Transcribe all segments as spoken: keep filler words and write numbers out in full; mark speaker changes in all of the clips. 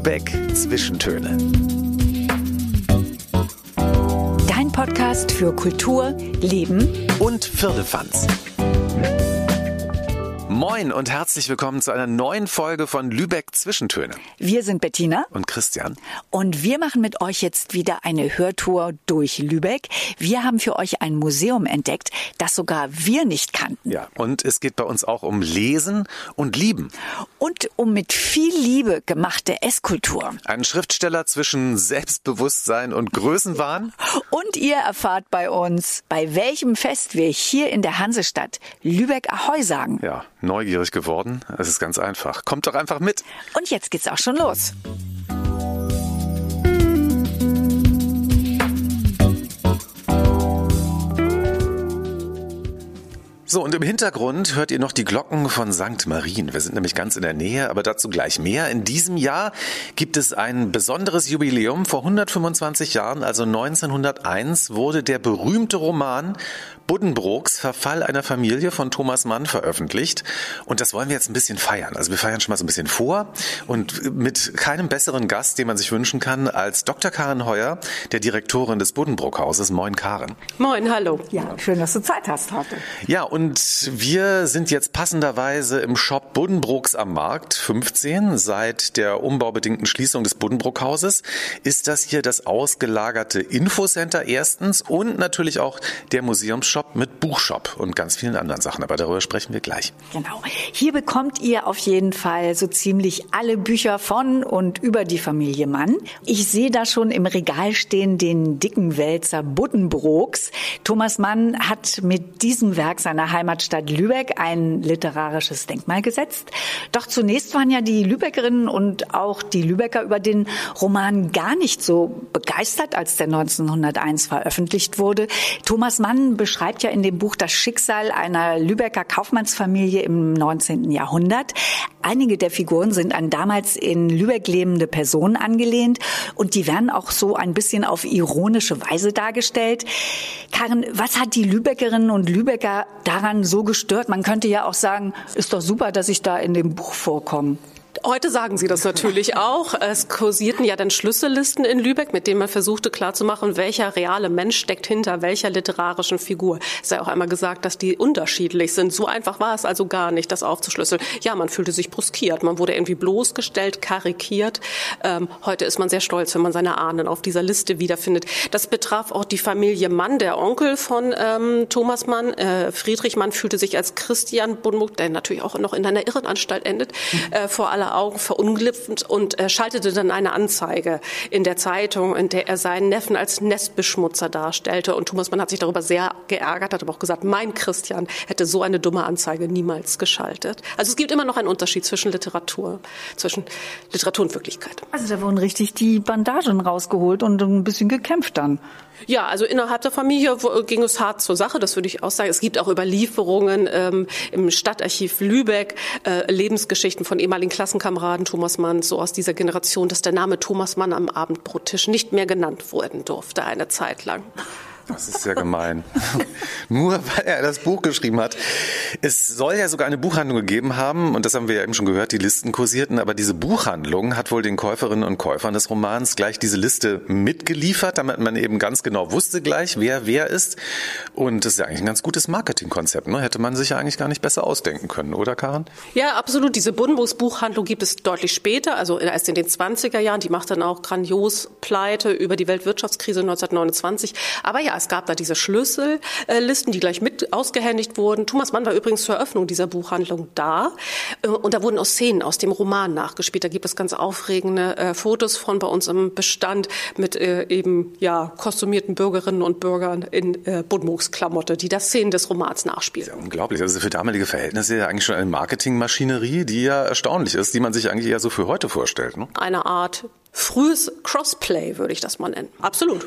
Speaker 1: Lübeck Zwischentöne.
Speaker 2: Dein Podcast für Kultur, Leben
Speaker 1: und Firlefanz. Moin und herzlich willkommen zu einer neuen Folge von Lübeck Zwischentöne.
Speaker 2: Wir sind Bettina
Speaker 1: und Christian.
Speaker 2: Und wir machen mit euch jetzt wieder eine Hörtour durch Lübeck. Wir haben für euch ein Museum entdeckt, das sogar wir nicht kannten.
Speaker 1: Ja, und es geht bei uns auch um Lesen und Lieben.
Speaker 2: Und um mit viel Liebe gemachte Esskultur.
Speaker 1: Ein Schriftsteller zwischen Selbstbewusstsein und Größenwahn.
Speaker 2: Und ihr erfahrt bei uns, bei welchem Fest wir hier in der Hansestadt Lübeck Ahoi sagen.
Speaker 1: Ja, neugierig geworden? Es ist ganz einfach. Kommt doch einfach mit.
Speaker 2: Und jetzt geht's auch schon los.
Speaker 1: So, und im Hintergrund hört ihr noch die Glocken von Sankt Marien. Wir sind nämlich ganz in der Nähe, aber dazu gleich mehr. In diesem Jahr gibt es ein besonderes Jubiläum. Vor hundertfünfundzwanzig Jahren, also neunzehnhunderteins, wurde der berühmte Roman Buddenbrooks Verfall einer Familie von Thomas Mann veröffentlicht. Und das wollen wir jetzt ein bisschen feiern. Also wir feiern schon mal so ein bisschen vor und mit keinem besseren Gast, den man sich wünschen kann, als Doktor Karin Heuer, der Direktorin des Buddenbrook-Hauses. Moin, Karin.
Speaker 3: Moin, hallo.
Speaker 2: Ja, schön, dass du Zeit hast heute.
Speaker 1: Ja, und wir sind jetzt passenderweise im Shop Buddenbrooks am Markt fünfzehn. Seit der umbaubedingten Schließung des Buddenbrook-Hauses ist das hier das ausgelagerte Infocenter erstens und natürlich auch der Museumsshop mit Buchshop und ganz vielen anderen Sachen. Aber darüber sprechen wir gleich.
Speaker 2: Genau. Hier bekommt ihr auf jeden Fall so ziemlich alle Bücher von und über die Familie Mann. Ich sehe da schon im Regal stehen den dicken Wälzer Buddenbrooks. Thomas Mann hat mit diesem Werk seiner Heimatstadt Lübeck ein literarisches Denkmal gesetzt. Doch zunächst waren ja die Lübeckerinnen und auch die Lübecker über den Roman gar nicht so begeistert, als der neunzehnhunderteins veröffentlicht wurde. Thomas Mann beschreibt ja in dem Buch das Schicksal einer Lübecker Kaufmannsfamilie im neunzehnten Jahrhundert. Einige der Figuren sind an damals in Lübeck lebende Personen angelehnt und die werden auch so ein bisschen auf ironische Weise dargestellt. Karin, was hat die Lübeckerinnen und Lübecker daran so gestört? Man könnte ja auch sagen, ist doch super, dass ich da in dem Buch vorkomme.
Speaker 3: Heute sagen Sie das natürlich auch. Es kursierten ja dann Schlüssellisten in Lübeck, mit denen man versuchte klarzumachen, welcher reale Mensch steckt hinter welcher literarischen Figur. Es sei auch einmal gesagt, dass die unterschiedlich sind. So einfach war es also gar nicht, das aufzuschlüsseln. Ja, man fühlte sich bruskiert, man wurde irgendwie bloßgestellt, karikiert. Ähm, heute ist man sehr stolz, wenn man seine Ahnen auf dieser Liste wiederfindet. Das betraf auch die Familie Mann, der Onkel von ähm, Thomas Mann. Äh, Friedrich Mann fühlte sich als Christian Buddenbrook, der natürlich auch noch in einer Irrenanstalt endet, äh, vor aller Augen verunglimpft und äh, schaltete dann eine Anzeige in der Zeitung, in der er seinen Neffen als Nestbeschmutzer darstellte. Und Thomas Mann hat sich darüber sehr geärgert, hat aber auch gesagt, mein Christian hätte so eine dumme Anzeige niemals geschaltet. Also es gibt immer noch einen Unterschied zwischen Literatur, zwischen Literatur und Wirklichkeit.
Speaker 2: Also da wurden richtig die Bandagen rausgeholt und ein bisschen gekämpft dann.
Speaker 3: Ja, also innerhalb der Familie ging es hart zur Sache, das würde ich auch sagen. Es gibt auch Überlieferungen ähm, im Stadtarchiv Lübeck, äh, Lebensgeschichten von ehemaligen Klassenkameraden Thomas Manns, so aus dieser Generation, dass der Name Thomas Mann am Abendbrottisch nicht mehr genannt werden durfte eine Zeit lang.
Speaker 1: Das ist ja gemein. Nur weil er das Buch geschrieben hat. Es soll ja sogar eine Buchhandlung gegeben haben, und das haben wir ja eben schon gehört, die Listen kursierten, aber diese Buchhandlung hat wohl den Käuferinnen und Käufern des Romans gleich diese Liste mitgeliefert, damit man eben ganz genau wusste gleich, wer wer ist. Und das ist ja eigentlich ein ganz gutes Marketingkonzept, ne? Hätte man sich ja eigentlich gar nicht besser ausdenken können, oder Karin?
Speaker 3: Ja, absolut. Diese Buddenbrooks Buchhandlung gibt es deutlich später, also erst in den zwanziger Jahren. Die macht dann auch grandios Pleite über die Weltwirtschaftskrise neunzehnhundertneunundzwanzig. Aber ja, es gab da diese Schlüssellisten, die gleich mit ausgehändigt wurden. Thomas Mann war übrigens zur Eröffnung dieser Buchhandlung da. Und da wurden auch Szenen aus dem Roman nachgespielt. Da gibt es ganz aufregende äh, Fotos von bei uns im Bestand mit äh, eben ja kostümierten Bürgerinnen und Bürgern in äh, Buddenbrooks Klamotte, die das Szenen des Romans nachspielen.
Speaker 1: Das ist ja unglaublich. Also für damalige Verhältnisse ja eigentlich schon eine Marketingmaschinerie, die ja erstaunlich ist, die man sich eigentlich eher so für heute vorstellt. Ne?
Speaker 3: Eine Art frühes Crossplay, würde ich das mal nennen. Absolut.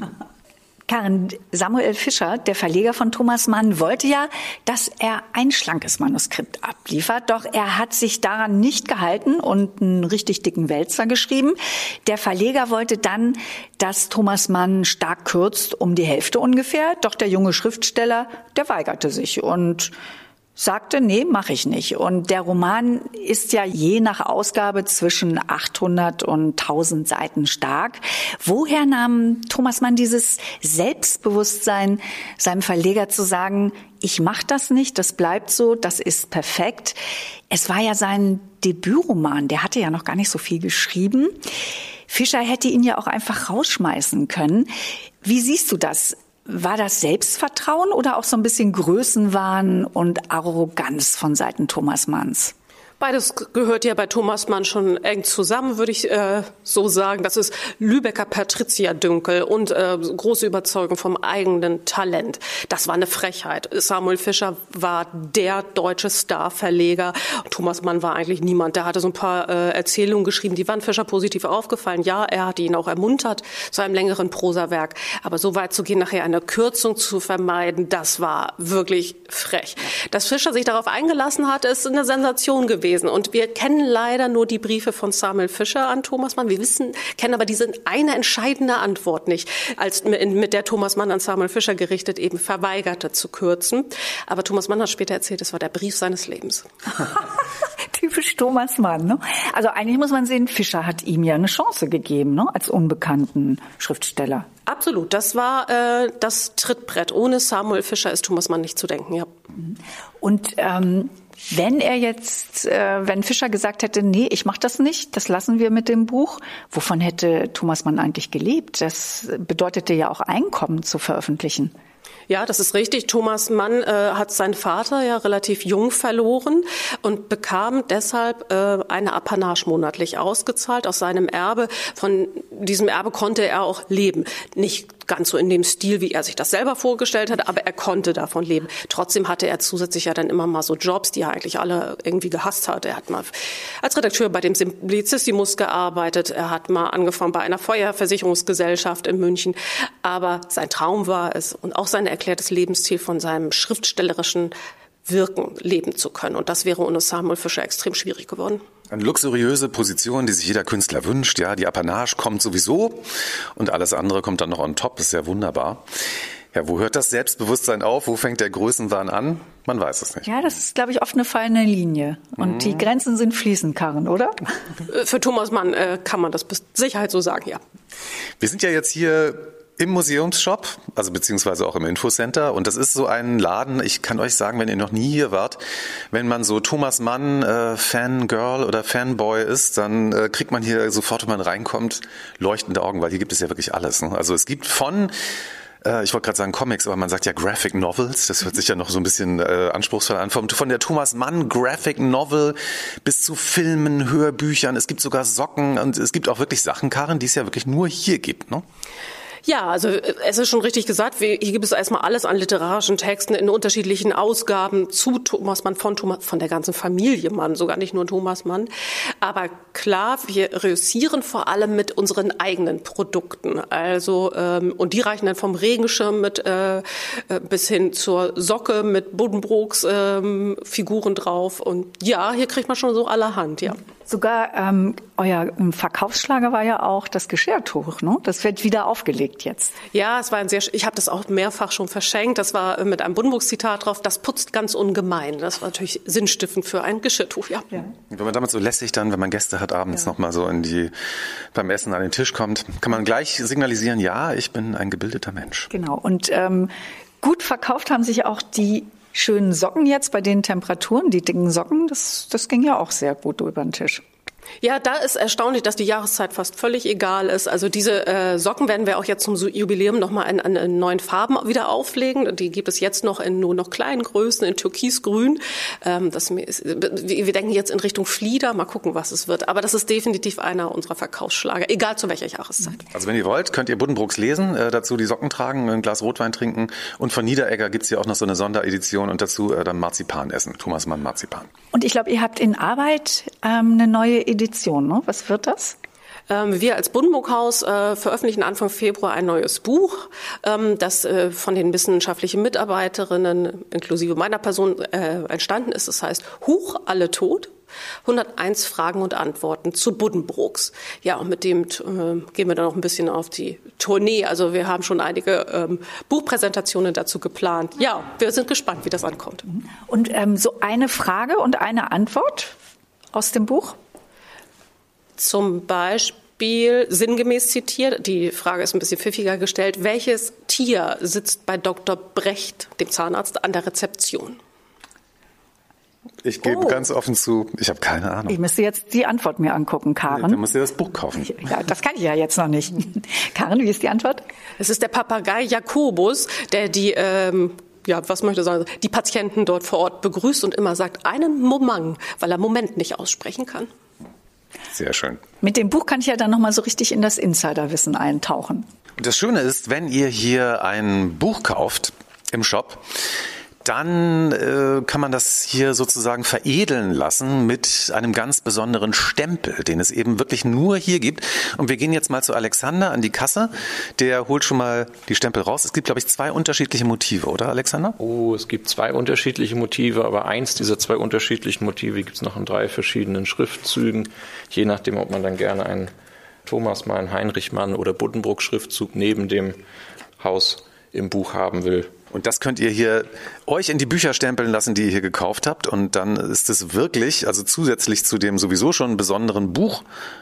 Speaker 2: Karin, Samuel Fischer, der Verleger von Thomas Mann, wollte ja, dass er ein schlankes Manuskript abliefert. Doch er hat sich daran nicht gehalten und einen richtig dicken Wälzer geschrieben. Der Verleger wollte dann, dass Thomas Mann stark kürzt, um die Hälfte ungefähr. Doch der junge Schriftsteller, der weigerte sich. Und sagte, nee, mache ich nicht. Und der Roman ist ja je nach Ausgabe zwischen achthundert und tausend Seiten stark. Woher nahm Thomas Mann dieses Selbstbewusstsein, seinem Verleger zu sagen, ich mache das nicht, das bleibt so, das ist perfekt? Es war ja sein Debütroman, der hatte ja noch gar nicht so viel geschrieben. Fischer hätte ihn ja auch einfach rausschmeißen können. Wie siehst du das? War das Selbstvertrauen oder auch so ein bisschen Größenwahn und Arroganz von Seiten Thomas Manns?
Speaker 3: Beides gehört ja bei Thomas Mann schon eng zusammen, würde ich äh, so sagen. Das ist Lübecker Patrizia-Dünkel und äh, große Überzeugung vom eigenen Talent. Das war eine Frechheit. Samuel Fischer war der deutsche Starverleger. Thomas Mann war eigentlich niemand. Der hatte so ein paar äh, Erzählungen geschrieben, die waren Fischer positiv aufgefallen. Ja, er hatte ihn auch ermuntert zu einem längeren Prosawerk. Aber so weit zu gehen, nachher eine Kürzung zu vermeiden, das war wirklich frech. Dass Fischer sich darauf eingelassen hat, ist eine Sensation gewesen. Und wir kennen leider nur die Briefe von Samuel Fischer an Thomas Mann. Wir wissen, kennen aber diese eine entscheidende Antwort nicht, als mit der Thomas Mann an Samuel Fischer gerichtet eben verweigerte zu kürzen. Aber Thomas Mann hat später erzählt, es war der Brief seines Lebens.
Speaker 2: Typisch Thomas Mann, ne? Also eigentlich muss man sehen, Fischer hat ihm ja eine Chance gegeben, ne? Als unbekannten Schriftsteller.
Speaker 3: Absolut, das war äh, das Trittbrett. Ohne Samuel Fischer ist Thomas Mann nicht zu denken, ja.
Speaker 2: Und ähm, wenn er jetzt, äh, wenn Fischer gesagt hätte, nee, ich mache das nicht, das lassen wir mit dem Buch, wovon hätte Thomas Mann eigentlich gelebt? Das bedeutete ja auch Einkommen zu veröffentlichen.
Speaker 3: Ja, das ist richtig. Thomas Mann äh, hat seinen Vater ja relativ jung verloren und bekam deshalb äh, eine Apanage monatlich ausgezahlt aus seinem Erbe. Von diesem Erbe konnte er auch leben. Nicht ganz so in dem Stil, wie er sich das selber vorgestellt hat, aber er konnte davon leben. Trotzdem hatte er zusätzlich ja dann immer mal so Jobs, die er eigentlich alle irgendwie gehasst hat. Er hat mal als Redakteur bei dem Simplicissimus gearbeitet. Er hat mal angefangen bei einer Feuerversicherungsgesellschaft in München. Aber sein Traum war es und auch sein erklärtes Lebensziel, von seinem schriftstellerischen Wirken leben zu können. Und das wäre ohne Samuel Fischer extrem schwierig geworden.
Speaker 1: Eine luxuriöse Position, die sich jeder Künstler wünscht. Ja, die Apanage kommt sowieso und alles andere kommt dann noch on top. Das ist ja wunderbar. Ja, wo hört das Selbstbewusstsein auf? Wo fängt der Größenwahn an? Man weiß es nicht.
Speaker 2: Ja, das ist, glaube ich, oft eine fallende Linie. Und mhm. die Grenzen sind fließend, Karin, oder?
Speaker 3: Für Thomas Mann äh, kann man das mit Sicherheit so sagen, ja.
Speaker 1: Wir sind ja jetzt hier im Museumsshop, also beziehungsweise auch im Infocenter. Und das ist so ein Laden, ich kann euch sagen, wenn ihr noch nie hier wart, wenn man so Thomas Mann äh, Fangirl oder Fanboy ist, dann äh, kriegt man hier sofort, wenn man reinkommt, leuchtende Augen, weil hier gibt es ja wirklich alles. Ne? Also es gibt von, äh, ich wollte gerade sagen Comics, aber man sagt ja Graphic Novels, das hört sich ja noch so ein bisschen äh, anspruchsvoll an, von, von der Thomas Mann Graphic Novel bis zu Filmen, Hörbüchern, es gibt sogar Socken und es gibt auch wirklich Sachen, Karin, die es ja wirklich nur hier gibt, ne?
Speaker 3: Ja, also es ist schon richtig gesagt, hier gibt es erstmal alles an literarischen Texten in unterschiedlichen Ausgaben zu Thomas Mann, von Thomas, von der ganzen Familie Mann, sogar nicht nur Thomas Mann. Aber klar, wir reüssieren vor allem mit unseren eigenen Produkten. Also ähm, und die reichen dann vom Regenschirm mit äh, bis hin zur Socke mit Buddenbrooks ähm, Figuren drauf. Und ja, hier kriegt man schon so allerhand, ja.
Speaker 2: Sogar ähm, euer Verkaufsschlager war ja auch das Geschirrtuch, ne? Das wird wieder aufgelegt jetzt.
Speaker 3: Ja, es war ein sehr. Ich habe das auch mehrfach schon verschenkt. Das war mit einem Buddenbrooks-Zitat drauf. Das putzt ganz ungemein. Das war natürlich sinnstiftend für ein Geschirrtuch. Ja.
Speaker 2: Ja.
Speaker 1: Wenn man damit so lässig dann, wenn man Gäste hat, abends ja. noch mal so in die beim Essen an den Tisch kommt, kann man gleich signalisieren: Ja, ich bin ein gebildeter Mensch.
Speaker 2: Genau. Und ähm, gut verkauft haben sich auch die schönen Socken jetzt bei den Temperaturen, die dicken Socken, das, das ging ja auch sehr gut über den Tisch.
Speaker 3: Ja, da ist erstaunlich, dass die Jahreszeit fast völlig egal ist. Also diese äh, Socken werden wir auch jetzt zum Jubiläum nochmal in, in, in neuen Farben wieder auflegen. Die gibt es jetzt noch in nur noch kleinen Größen, in Türkisgrün. Ähm, das ist, wir denken jetzt in Richtung Flieder, mal gucken, was es wird. Aber das ist definitiv einer unserer Verkaufsschlager, egal zu welcher Jahreszeit.
Speaker 1: Also wenn ihr wollt, könnt ihr Buddenbrooks lesen, äh, dazu die Socken tragen, ein Glas Rotwein trinken und von Niederegger gibt's ja auch noch so eine Sonderedition und dazu äh, dann Marzipan essen, Thomas Mann Marzipan.
Speaker 2: Und ich glaube, ihr habt in Arbeit ähm, eine neue Edition, ne? Was wird das?
Speaker 3: Ähm, wir als Buddenbrook-Haus äh, veröffentlichen Anfang Februar ein neues Buch, ähm, das äh, von den wissenschaftlichen Mitarbeiterinnen inklusive meiner Person äh, entstanden ist. Das heißt Huch, alle tot. hunderteins Fragen und Antworten zu Buddenbrooks. Ja, und mit dem äh, gehen wir dann noch ein bisschen auf die Tournee. Also wir haben schon einige ähm, Buchpräsentationen dazu geplant. Ja, wir sind gespannt, wie das ankommt.
Speaker 2: Und ähm, so eine Frage und eine Antwort aus dem Buch?
Speaker 3: Zum Beispiel sinngemäß zitiert, die Frage ist ein bisschen pfiffiger gestellt, welches Tier sitzt bei Doktor Brecht, dem Zahnarzt, an der Rezeption?
Speaker 1: Ich gebe oh. ganz offen zu, ich habe keine Ahnung.
Speaker 2: Ich müsste jetzt die Antwort mir angucken, Karen.
Speaker 1: Nee, dann musst du das Buch kaufen.
Speaker 2: Ja, das kann ich ja jetzt noch nicht. Karen, wie ist die Antwort?
Speaker 3: Es ist der Papagei Jakobus, der die, ähm, ja, was möchte ich sagen, die Patienten dort vor Ort begrüßt und immer sagt, einen Moment, weil er Moment nicht aussprechen kann.
Speaker 1: Sehr schön.
Speaker 2: Mit dem Buch kann ich ja dann nochmal so richtig in das Insiderwissen eintauchen.
Speaker 1: Und das Schöne ist, wenn ihr hier ein Buch kauft im Shop, dann äh, kann man das hier sozusagen veredeln lassen mit einem ganz besonderen Stempel, den es eben wirklich nur hier gibt. Und wir gehen jetzt mal zu Alexander an die Kasse. Der holt schon mal die Stempel raus. Es gibt, glaube ich, zwei unterschiedliche Motive, oder Alexander?
Speaker 4: Oh, es gibt zwei unterschiedliche Motive, aber eins dieser zwei unterschiedlichen Motive gibt es noch in drei verschiedenen Schriftzügen. Je nachdem, ob man dann gerne einen Thomas Mann, Heinrich Mann oder Buddenbrook-Schriftzug neben dem Haus im Buch haben will.
Speaker 1: Und das könnt ihr hier euch in die Bücher stempeln lassen, die ihr hier gekauft habt. Und dann ist es wirklich, also zusätzlich zu dem sowieso schon besonderen Buch,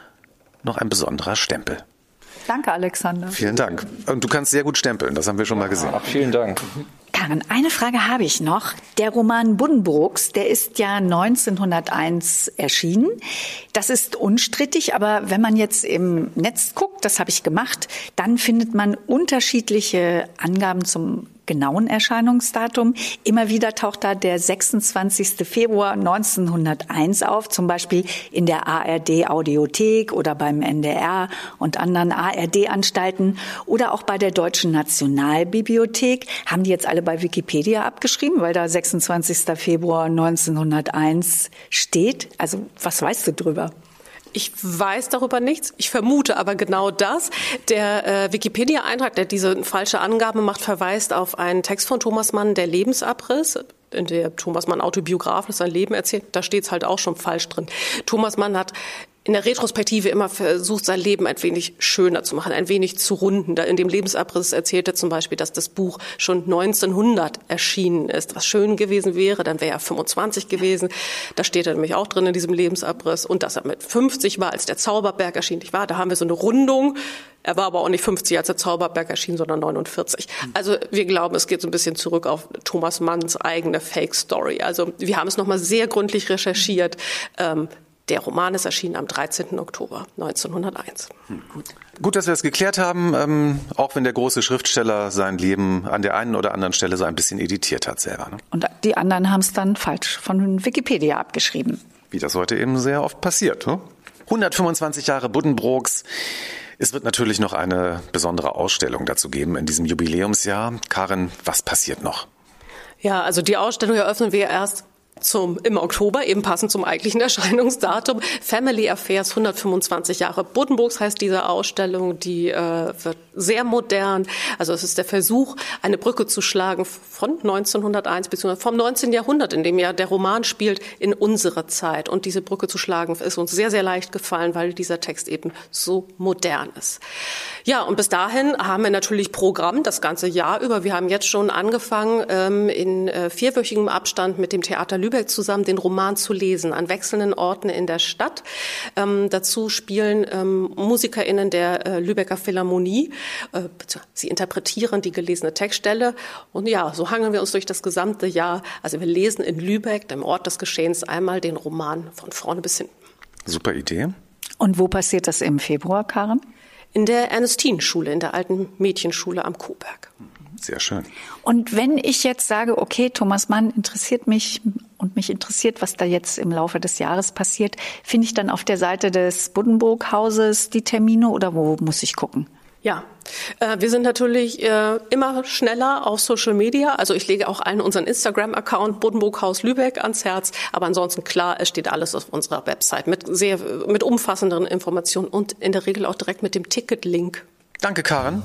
Speaker 1: noch ein besonderer Stempel.
Speaker 2: Danke, Alexander.
Speaker 1: Vielen Dank. Und du kannst sehr gut stempeln, das haben wir schon mal gesehen.
Speaker 4: Ja, vielen Dank.
Speaker 2: Karen, eine Frage habe ich noch. Der Roman Buddenbrooks, der ist ja neunzehnhunderteins erschienen. Das ist unstrittig, aber wenn man jetzt im Netz guckt, das habe ich gemacht, dann findet man unterschiedliche Angaben zum genauen Erscheinungsdatum. Immer wieder taucht da der sechsundzwanzigster Februar neunzehnhunderteins auf, zum Beispiel in der A R D-Audiothek oder beim N D R und anderen A R D-Anstalten oder auch bei der Deutschen Nationalbibliothek. Haben die jetzt alle bei Wikipedia abgeschrieben, weil da sechsundzwanzigster Februar neunzehnhunderteins steht? Also was weißt du drüber?
Speaker 3: Ich weiß darüber nichts. Ich vermute aber genau das. Der äh, Wikipedia-Eintrag, der diese falsche Angabe macht, verweist auf einen Text von Thomas Mann, der Lebensabriss, in der Thomas Mann autobiografisch sein Leben erzählt. Da steht es halt auch schon falsch drin. Thomas Mann hat in der Retrospektive immer versucht, sein Leben ein wenig schöner zu machen, ein wenig zu runden. In dem Lebensabriss erzählt er zum Beispiel, dass das Buch schon neunzehnhundert erschienen ist. Was schön gewesen wäre, dann wäre er fünfundzwanzig gewesen. Da steht er nämlich auch drin in diesem Lebensabriss. Und dass er mit fünfzig war, als der Zauberberg erschien. Ich war, da haben wir so eine Rundung. Er war aber auch nicht fünfzig, als der Zauberberg erschien, sondern neunundvierzig. Also wir glauben, es geht so ein bisschen zurück auf Thomas Manns eigene Fake-Story. Also wir haben es nochmal sehr gründlich recherchiert. Ähm, Der Roman ist erschienen am dreizehnten Oktober neunzehnhunderteins.
Speaker 1: Hm, gut. Gut, dass wir das geklärt haben, ähm, auch wenn der große Schriftsteller sein Leben an der einen oder anderen Stelle so ein bisschen editiert hat selber. Ne?
Speaker 2: Und die anderen haben es dann falsch von Wikipedia abgeschrieben.
Speaker 1: Wie das heute eben sehr oft passiert. Ne? hundertfünfundzwanzig Jahre Buddenbrooks. Es wird natürlich noch eine besondere Ausstellung dazu geben in diesem Jubiläumsjahr. Karin, was passiert noch?
Speaker 3: Ja, also die Ausstellung eröffnen wir erst Zum, im Oktober, eben passend zum eigentlichen Erscheinungsdatum. Family Affairs, hundertfünfundzwanzig Jahre Buddenbrooks heißt diese Ausstellung. Die äh, wird sehr modern. Also es ist der Versuch, eine Brücke zu schlagen von neunzehnhunderteins bzw. vom neunzehnten Jahrhundert, in dem ja der Roman spielt, in unsere Zeit. Und diese Brücke zu schlagen ist uns sehr, sehr leicht gefallen, weil dieser Text eben so modern ist. Ja, und bis dahin haben wir natürlich Programm das ganze Jahr über. Wir haben jetzt schon angefangen, ähm, in äh, vierwöchigem Abstand mit dem Theater Lübeck zusammen den Roman zu lesen, an wechselnden Orten in der Stadt. Ähm, dazu spielen ähm, MusikerInnen der äh, Lübecker Philharmonie. Äh, sie interpretieren die gelesene Textstelle. Und ja, so hangeln wir uns durch das gesamte Jahr. Also wir lesen in Lübeck, dem Ort des Geschehens, einmal den Roman von vorne bis hinten.
Speaker 1: Super Idee.
Speaker 2: Und wo passiert das im Februar, Karen?
Speaker 3: In der Ernestinenschule, in der alten Mädchenschule am Koberg.
Speaker 1: Sehr schön.
Speaker 2: Und wenn ich jetzt sage, okay, Thomas Mann interessiert mich und mich interessiert, was da jetzt im Laufe des Jahres passiert, finde ich dann auf der Seite des Buddenbrook-Hauses die Termine oder wo muss ich gucken?
Speaker 3: Ja, äh, wir sind natürlich äh, immer schneller auf Social Media. Also ich lege auch allen unseren Instagram-Account Buddenbrook-Haus Lübeck ans Herz. Aber ansonsten klar, es steht alles auf unserer Website mit sehr mit umfassenderen Informationen und in der Regel auch direkt mit dem Ticket-Link.
Speaker 1: Danke, Karen.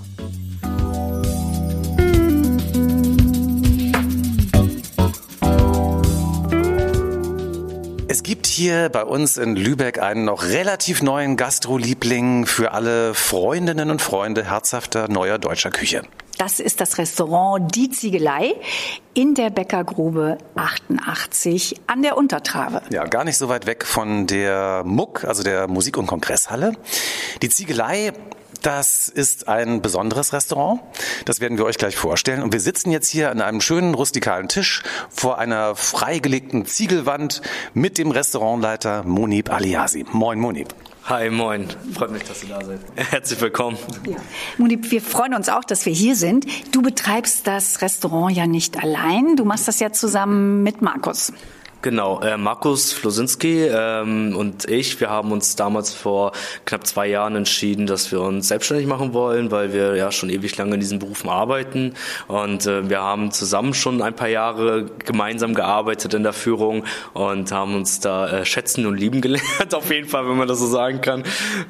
Speaker 1: Es gibt hier bei uns in Lübeck einen noch relativ neuen Gastroliebling für alle Freundinnen und Freunde herzhafter neuer deutscher Küche.
Speaker 2: Das ist das Restaurant Die Ziegelei in der Bäckergrube achtundachtzig an der Untertrave.
Speaker 1: Ja, gar nicht so weit weg von der M U K, also der Musik- und Kongresshalle. Die Ziegelei, das ist ein besonderes Restaurant. Das werden wir euch gleich vorstellen. Und wir sitzen jetzt hier an einem schönen rustikalen Tisch vor einer freigelegten Ziegelwand mit dem Restaurantleiter Monib Aliasi. Moin, Monib.
Speaker 5: Hi, moin. Freut mich, dass ihr da seid. Herzlich willkommen.
Speaker 2: Ja. Monib, wir freuen uns auch, dass wir hier sind. Du betreibst das Restaurant ja nicht allein. Du machst das ja zusammen mit Markus.
Speaker 5: Genau, äh, Markus Flosinski ähm, und ich, wir haben uns damals vor knapp zwei Jahren entschieden, dass wir uns selbstständig machen wollen, weil wir ja schon ewig lange in diesen Berufen arbeiten und äh, wir haben zusammen schon ein paar Jahre gemeinsam gearbeitet in der Führung und haben uns da äh, schätzen und lieben gelernt, auf jeden Fall, wenn man das so sagen kann.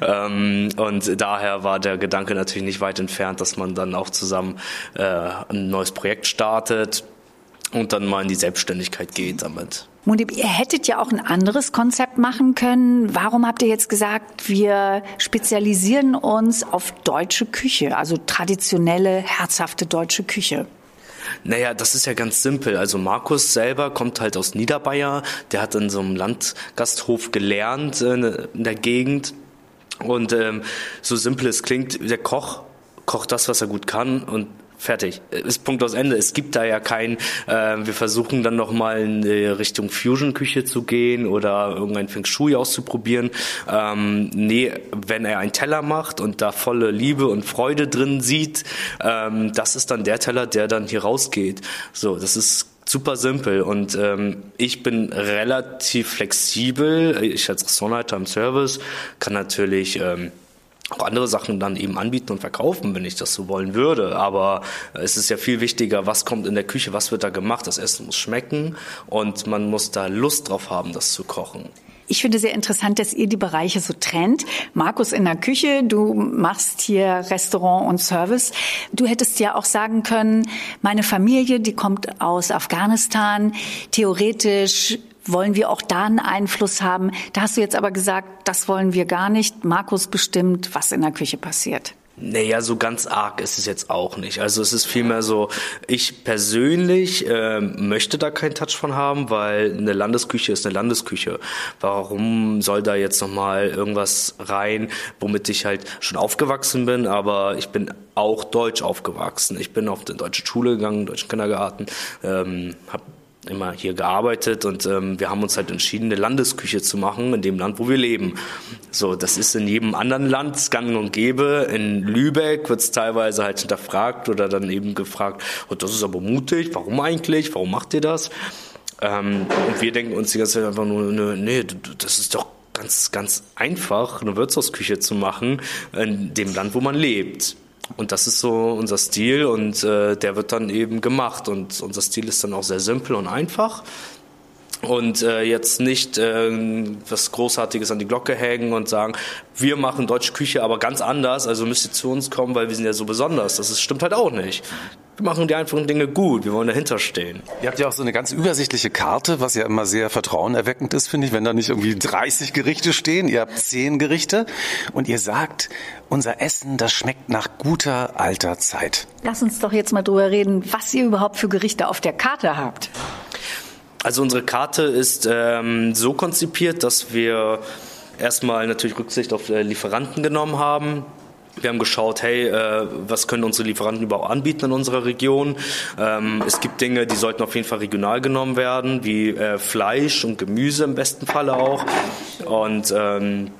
Speaker 5: Ähm, und daher war der Gedanke natürlich nicht weit entfernt, dass man dann auch zusammen äh, ein neues Projekt startet und dann mal in die Selbstständigkeit geht damit.
Speaker 2: Monib, ihr hättet ja auch ein anderes Konzept machen können. Warum habt ihr jetzt gesagt, wir spezialisieren uns auf deutsche Küche, also traditionelle, herzhafte deutsche Küche?
Speaker 5: Naja, das ist ja ganz simpel. Also Markus selber kommt halt aus Niederbayern. Der hat in so einem Landgasthof gelernt äh, in der Gegend. Und ähm, so simpel es klingt, der Koch kocht das, was er gut kann und fertig. Ist Punkt aus Ende. Es gibt da ja kein, äh, wir versuchen dann nochmal in die Richtung Fusion-Küche zu gehen oder irgendein Feng Shui auszuprobieren. Ähm, nee, wenn er einen Teller macht und da volle Liebe und Freude drin sieht, ähm, das ist dann der Teller, der dann hier rausgeht. So, das ist super simpel und ähm, ich bin relativ flexibel. Ich als Restaurantleiter im Service kann natürlich ähm, auch andere Sachen dann eben anbieten und verkaufen, wenn ich das so wollen würde. Aber es ist ja viel wichtiger, was kommt in der Küche, was wird da gemacht. Das Essen muss schmecken und man muss da Lust drauf haben, das zu kochen.
Speaker 2: Ich finde sehr interessant, dass ihr die Bereiche so trennt. Markus in der Küche, du machst hier Restaurant und Service. Du hättest ja auch sagen können, meine Familie, die kommt aus Afghanistan. Theoretisch wollen wir auch da einen Einfluss haben. Da hast du jetzt aber gesagt, das wollen wir gar nicht. Markus bestimmt, was in der Küche passiert.
Speaker 5: Naja, so ganz arg ist es jetzt auch nicht. Also es ist vielmehr so, ich persönlich äh, möchte da keinen Touch von haben, weil eine Landesküche ist eine Landesküche. Warum soll da jetzt nochmal irgendwas rein, womit ich halt schon aufgewachsen bin, aber ich bin auch deutsch aufgewachsen. Ich bin auf die deutsche Schule gegangen, deutschen Kindergarten, ähm, habe immer hier gearbeitet und ähm, wir haben uns halt entschieden, eine Landesküche zu machen in dem Land, wo wir leben. So, das ist in jedem anderen Land gang und gäbe. In Lübeck wird es teilweise halt hinterfragt oder dann eben gefragt, oh, das ist aber mutig, warum eigentlich, warum macht ihr das? Ähm, und wir denken uns die ganze Zeit einfach nur, nee, das ist doch ganz, ganz einfach, eine Wirtshausküche zu machen in dem Land, wo man lebt. Und das ist so unser Stil und äh, der wird dann eben gemacht und unser Stil ist dann auch sehr simpel und einfach und äh, jetzt nicht äh, was Großartiges an die Glocke hängen und sagen, wir machen deutsche Küche, aber ganz anders, also müsst ihr zu uns kommen, weil wir sind ja so besonders. Das ist, stimmt halt auch nicht. Wir machen die einfachen Dinge gut, wir wollen dahinter stehen.
Speaker 1: Ihr habt ja auch so eine ganz übersichtliche Karte, was ja immer sehr vertrauenerweckend ist, finde ich, wenn da nicht irgendwie dreißig Gerichte stehen. Ihr habt zehn Gerichte und ihr sagt, unser Essen, das schmeckt nach guter alter Zeit.
Speaker 2: Lass uns doch jetzt mal drüber reden, was ihr überhaupt für Gerichte auf der Karte habt.
Speaker 5: Also unsere Karte ist ähm, so konzipiert, dass wir erstmal natürlich Rücksicht auf äh, Lieferanten genommen haben. Wir haben geschaut, hey, äh, was können unsere Lieferanten überhaupt anbieten in unserer Region? Ähm, es gibt Dinge, die sollten auf jeden Fall regional genommen werden, wie äh, Fleisch und Gemüse im besten Falle auch. Und ähm,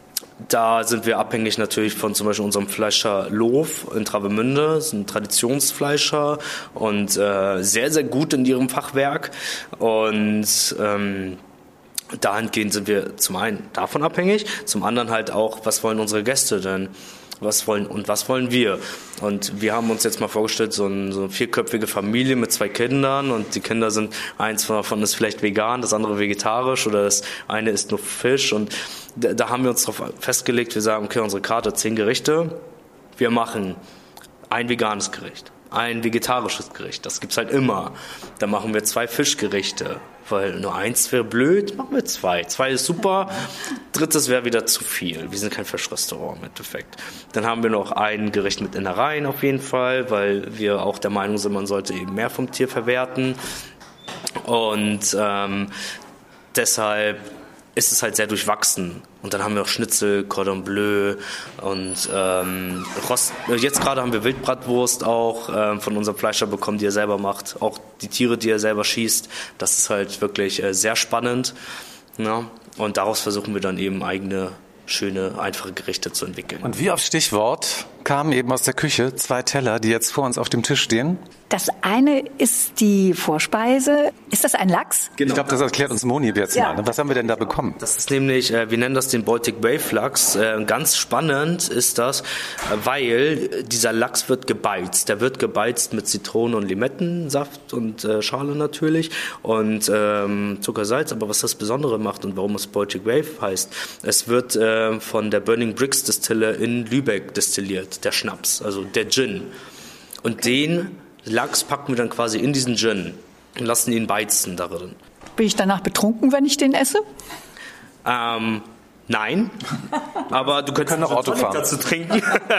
Speaker 5: da sind wir abhängig natürlich von zum Beispiel unserem Fleischer Lof in Travemünde. Das ist ein Traditionsfleischer und äh, sehr, sehr gut in ihrem Fachwerk. Und ähm, dahingehend sind wir zum einen davon abhängig, zum anderen halt auch, was wollen unsere Gäste denn? Was wollen und was wollen wir? Und wir haben uns jetzt mal vorgestellt, so, ein, so eine vierköpfige Familie mit zwei Kindern und die Kinder sind, eins davon ist vielleicht vegan, das andere vegetarisch oder das eine isst nur Fisch und da, da haben wir uns darauf festgelegt, wir sagen, okay, unsere Karte hat zehn Gerichte, wir machen ein veganes Gericht, ein vegetarisches Gericht, das gibt's halt immer. Dann machen wir zwei Fischgerichte, weil nur eins wäre blöd, machen wir zwei. Zwei ist super, drittes wäre wieder zu viel. Wir sind kein Fischrestaurant im Endeffekt. Dann haben wir noch ein Gericht mit Innereien auf jeden Fall, weil wir auch der Meinung sind, man sollte eben mehr vom Tier verwerten. Und ähm, deshalb ist es halt sehr durchwachsen. Und dann haben wir auch Schnitzel, Cordon Bleu und ähm, Rost. Jetzt gerade haben wir Wildbratwurst auch ähm, von unserem Fleischer bekommen, die er selber macht. Auch die Tiere, die er selber schießt. Das ist halt wirklich äh, sehr spannend. Ja? Und daraus versuchen wir dann eben eigene, schöne, einfache Gerichte zu entwickeln.
Speaker 1: Und wie auf Stichwort kamen eben aus der Küche zwei Teller, die jetzt vor uns auf dem Tisch stehen.
Speaker 2: Das eine ist die Vorspeise. Ist das ein Lachs?
Speaker 1: Genau. Ich glaube, das erklärt uns Moni jetzt
Speaker 2: Ja.
Speaker 1: mal. Was haben wir denn da bekommen?
Speaker 5: Das ist nämlich, äh, wir nennen das den Baltic Wave Lachs. Äh, ganz spannend ist das, äh, weil dieser Lachs wird gebeizt. Der wird gebeizt mit Zitrone und Limettensaft und äh, Schale natürlich und ähm, Zucker, Salz. Aber was das Besondere macht und warum es Baltic Wave heißt, es wird äh, von der Burning Bricks Distille in Lübeck destilliert, der Schnaps, also der Gin. Und den Lachs packen wir dann quasi in diesen Gin und lassen ihn beizen darin.
Speaker 2: Bin ich danach betrunken, wenn ich den esse?
Speaker 5: Ähm, nein, aber du könntest
Speaker 1: noch Auto fahren.
Speaker 5: dazu trinken.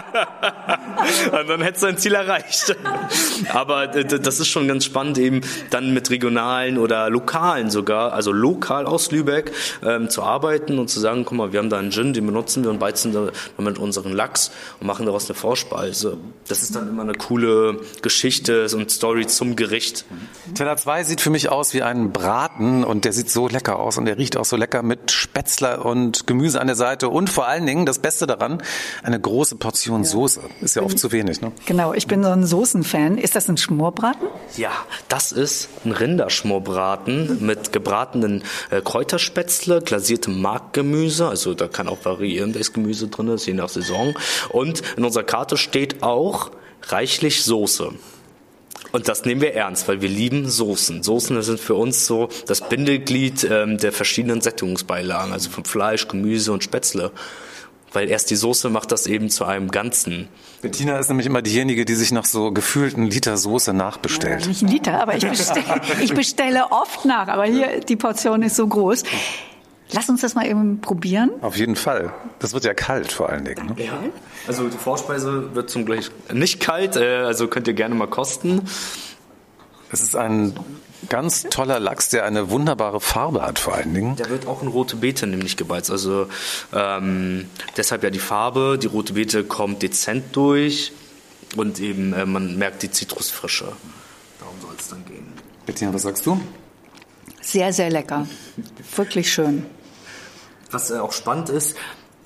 Speaker 5: Und dann hättest du dein Ziel erreicht. Aber das ist schon ganz spannend, eben dann mit regionalen oder lokalen sogar, also lokal aus Lübeck ähm, zu arbeiten und zu sagen, guck mal, wir haben da einen Gin, den benutzen wir und beizen damit unseren Lachs und machen daraus eine Vorspeise. Das ist dann immer eine coole Geschichte und Story zum Gericht.
Speaker 1: Teller zwei sieht für mich aus wie ein Braten und der sieht so lecker aus und der riecht auch so lecker mit Spätzle und Gemüse an der Seite und vor allen Dingen, das Beste daran, eine große Portion Soße. Ist ja oft zu wenig, ne?
Speaker 2: Genau, ich bin so ein Soßenfan. Ist das ein Schmorbraten?
Speaker 5: Ja, das ist ein Rinderschmorbraten mit gebratenen äh, Kräuterspätzle, glasiertem Markgemüse, also da kann auch variieren, welches Gemüse drin ist, je nach Saison. Und in unserer Karte steht auch reichlich Soße. Und das nehmen wir ernst, weil wir lieben Soßen. Soßen sind für uns so das Bindeglied ähm, der verschiedenen Sättigungsbeilagen, also von Fleisch, Gemüse und Spätzle. Weil erst die Soße macht das eben zu einem Ganzen.
Speaker 1: Bettina ist nämlich immer diejenige, die sich nach so gefühlten Liter Soße nachbestellt.
Speaker 2: Ja, nicht ein Liter, aber ich bestelle, ich bestelle oft nach. Aber hier, die Portion ist so groß. Lass uns das mal eben probieren.
Speaker 1: Auf jeden Fall. Das wird ja kalt vor allen Dingen. Ne?
Speaker 5: Ja. Also die Vorspeise wird zum Glück nicht kalt, äh, also könnt ihr gerne mal kosten.
Speaker 1: Es ist ein ganz toller Lachs, der eine wunderbare Farbe hat vor allen Dingen.
Speaker 5: Der wird auch in rote Beete nämlich gebeizt. Also ähm, deshalb ja die Farbe. Die rote Beete kommt dezent durch und eben äh, man merkt die Zitrusfrische. Darum soll es dann gehen.
Speaker 1: Bettina, was sagst du?
Speaker 2: Sehr, sehr lecker. Wirklich schön.
Speaker 5: Was äh, auch spannend ist,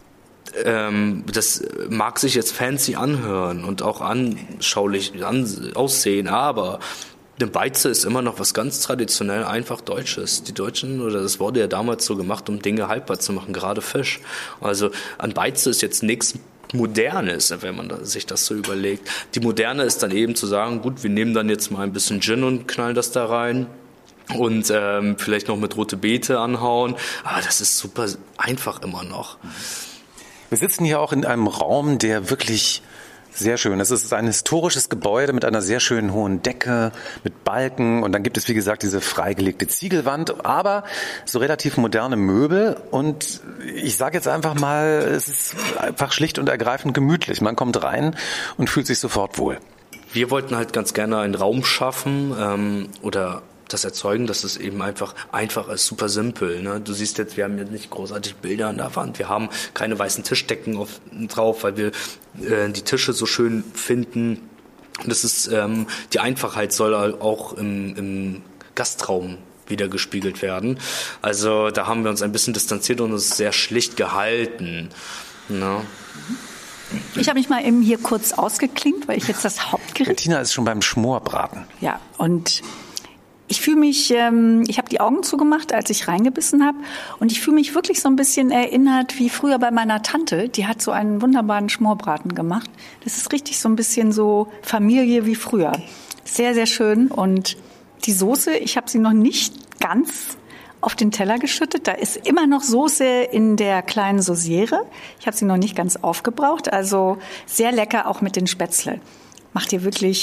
Speaker 5: ähm, das mag sich jetzt fancy anhören und auch anschaulich an, aussehen, aber eine Beize ist immer noch was ganz traditionell einfach Deutsches. Die Deutschen, oder das wurde ja damals so gemacht, um Dinge haltbar zu machen, gerade Fisch. Also an Beize ist jetzt nichts Modernes, wenn man sich das so überlegt. Die Moderne ist dann eben zu sagen, gut, wir nehmen dann jetzt mal ein bisschen Gin und knallen das da rein. Und ähm, vielleicht noch mit rote Beete anhauen. Aber das ist super einfach immer noch.
Speaker 1: Wir sitzen hier auch in einem Raum, der wirklich sehr schön ist. Es ist ein historisches Gebäude mit einer sehr schönen hohen Decke, mit Balken. Und dann gibt es, wie gesagt, diese freigelegte Ziegelwand, aber so relativ moderne Möbel. Und ich sage jetzt einfach mal, es ist einfach schlicht und ergreifend gemütlich. Man kommt rein und fühlt sich sofort wohl.
Speaker 5: Wir wollten halt ganz gerne einen Raum schaffen ähm, oder das erzeugen, dass es eben einfach einfach ist, super simpel. Ne? Du siehst jetzt, wir haben jetzt nicht großartig Bilder an der Wand, wir haben keine weißen Tischdecken auf, drauf, weil wir äh, die Tische so schön finden. Das ist ähm, die Einfachheit soll auch im, im Gastraum wieder gespiegelt werden. Also da haben wir uns ein bisschen distanziert und uns sehr schlicht gehalten. Ne?
Speaker 2: Ich habe mich mal eben hier kurz ausgeklinkt, weil ich jetzt das Hauptgericht...
Speaker 1: Bettina ist schon beim Schmorbraten.
Speaker 2: Ja, und ich fühle mich, ähm, ich habe die Augen zugemacht, als ich reingebissen habe. Und ich fühle mich wirklich so ein bisschen erinnert wie früher bei meiner Tante. Die hat so einen wunderbaren Schmorbraten gemacht. Das ist richtig so ein bisschen so Familie wie früher. Sehr, sehr schön. Und die Soße, ich habe sie noch nicht ganz auf den Teller geschüttet. Da ist immer noch Soße in der kleinen Sauciere. Ich habe sie noch nicht ganz aufgebraucht. Also sehr lecker, auch mit den Spätzle. Macht ihr wirklich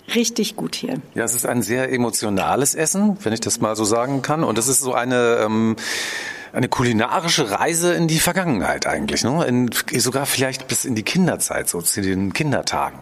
Speaker 2: richtig gut hier.
Speaker 1: Ja, es ist ein sehr emotionales Essen, wenn ich das mal so sagen kann. Und es ist so eine... Ähm Eine kulinarische Reise in die Vergangenheit eigentlich, ne? In, sogar vielleicht bis in die Kinderzeit, so zu den Kindertagen.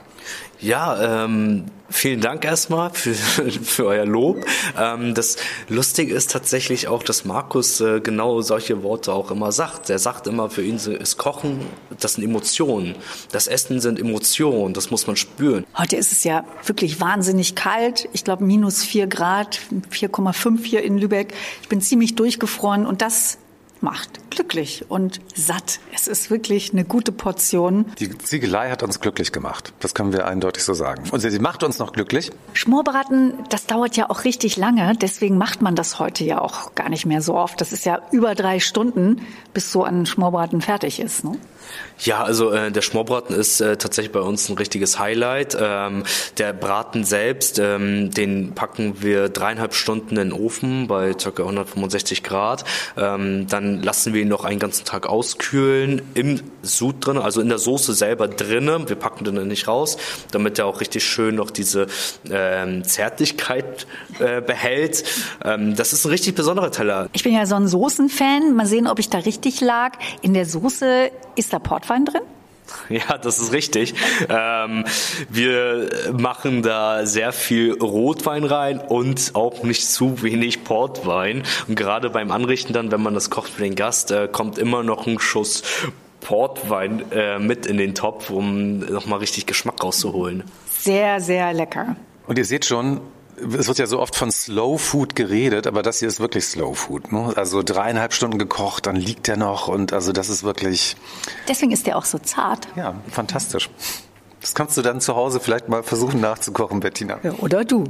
Speaker 5: Ja, ähm, vielen Dank erstmal für, für euer Lob. Ähm, das Lustige ist tatsächlich auch, dass Markus äh, genau solche Worte auch immer sagt. Er sagt immer, für ihn ist Kochen, das sind Emotionen. Das Essen sind Emotionen, das muss man spüren.
Speaker 2: Heute ist es ja wirklich wahnsinnig kalt. Ich glaube minus vier Grad, vier Komma fünf hier in Lübeck. Ich bin ziemlich durchgefroren und das macht glücklich und satt. Es ist wirklich eine gute Portion.
Speaker 1: Die Ziegelei hat uns glücklich gemacht. Das können wir eindeutig so sagen. Und sie macht uns noch glücklich.
Speaker 2: Schmorbraten, das dauert ja auch richtig lange. Deswegen macht man das heute ja auch gar nicht mehr so oft. Das ist ja über drei Stunden, bis so ein Schmorbraten fertig ist, ne?
Speaker 5: Ja, also äh, der Schmorbraten ist äh, tatsächlich bei uns ein richtiges Highlight. Ähm, der Braten selbst, ähm, den packen wir dreieinhalb Stunden in den Ofen bei ca. hundertfünfundsechzig Grad. Ähm, dann lassen wir ihn noch einen ganzen Tag auskühlen im Sud drin, also in der Soße selber drinne. Wir packen den nicht raus, damit er auch richtig schön noch diese ähm, Zärtlichkeit äh, behält. Ähm, das ist ein richtig besonderer Teller.
Speaker 2: Ich bin ja so ein Soßenfan. Mal sehen, ob ich da richtig lag. In der Soße ist da Portwein drin?
Speaker 5: Ja, das ist richtig. Ähm, wir machen da sehr viel Rotwein rein und auch nicht zu wenig Portwein. Und gerade beim Anrichten dann, wenn man das kocht für den Gast, äh, kommt immer noch ein Schuss Portwein äh, mit in den Topf, um nochmal richtig Geschmack rauszuholen.
Speaker 2: Sehr, sehr lecker.
Speaker 1: Und ihr seht schon, es wird ja so oft von Slow Food geredet, aber das hier ist wirklich Slow Food, ne? Also dreieinhalb Stunden gekocht, dann liegt der noch und also das ist wirklich...
Speaker 2: Deswegen ist der auch so zart.
Speaker 1: Ja, fantastisch. Das kannst du dann zu Hause vielleicht mal versuchen nachzukochen, Bettina.
Speaker 2: Ja, oder du.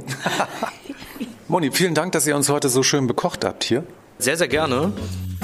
Speaker 1: Moni, vielen Dank, dass ihr uns heute so schön bekocht habt hier.
Speaker 5: Sehr, sehr gerne.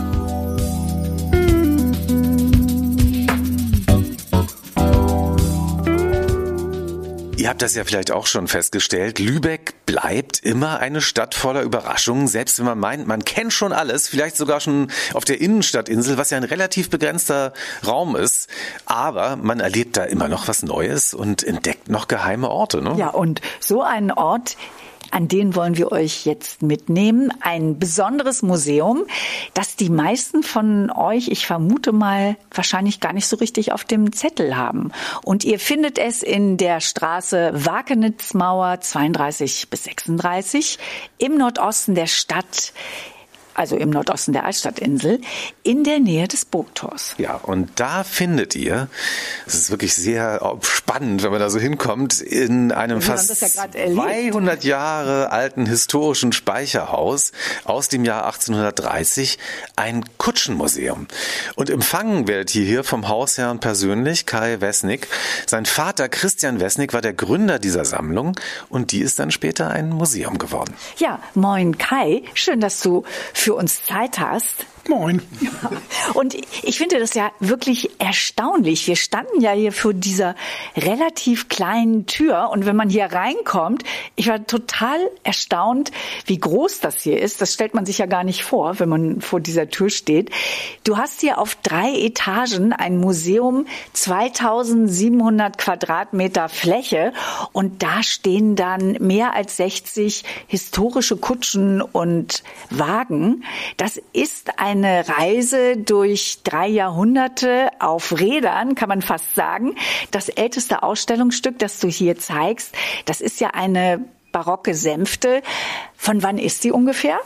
Speaker 1: Ihr habt das ja vielleicht auch schon festgestellt, Lübeck bleibt immer eine Stadt voller Überraschungen, selbst wenn man meint, man kennt schon alles, vielleicht sogar schon auf der Innenstadtinsel, was ja ein relativ begrenzter Raum ist, aber man erlebt da immer noch was Neues und entdeckt noch geheime Orte, ne?
Speaker 2: Ja, und so einen Ort, an den wollen wir euch jetzt mitnehmen. Ein besonderes Museum, das die meisten von euch, ich vermute mal, wahrscheinlich gar nicht so richtig auf dem Zettel haben. Und ihr findet es in der Straße Wakenitzmauer zweiunddreißig bis sechsunddreißig im Nordosten der Stadt, also im Nordosten der Altstadtinsel, in der Nähe des Burgtors.
Speaker 1: Ja, und da findet ihr, es ist wirklich sehr spannend, wenn man da so hinkommt, in einem fast
Speaker 2: ja
Speaker 1: zweihundert Jahre alten historischen Speicherhaus aus dem Jahr achtzehnhundertdreißig ein Kutschenmuseum. Und empfangen werdet ihr hier vom Hausherrn persönlich, Kai Wesnick. Sein Vater Christian Wesnick war der Gründer dieser Sammlung und die ist dann später ein Museum geworden.
Speaker 2: Ja, moin Kai, schön, dass du für uns Zeit hast.
Speaker 6: Moin.
Speaker 2: Und ich finde das ja wirklich erstaunlich. Wir standen ja hier vor dieser relativ kleinen Tür und wenn man hier reinkommt, ich war total erstaunt, wie groß das hier ist. Das stellt man sich ja gar nicht vor, wenn man vor dieser Tür steht. Du hast hier auf drei Etagen ein Museum, zweitausendsiebenhundert Quadratmeter Fläche und da stehen dann mehr als sechzig historische Kutschen und Wagen. Das ist ein eine Reise durch drei Jahrhunderte auf Rädern, kann man fast sagen. Das älteste Ausstellungsstück, das du hier zeigst, das ist ja eine barocke Sänfte. Von wann ist sie ungefähr?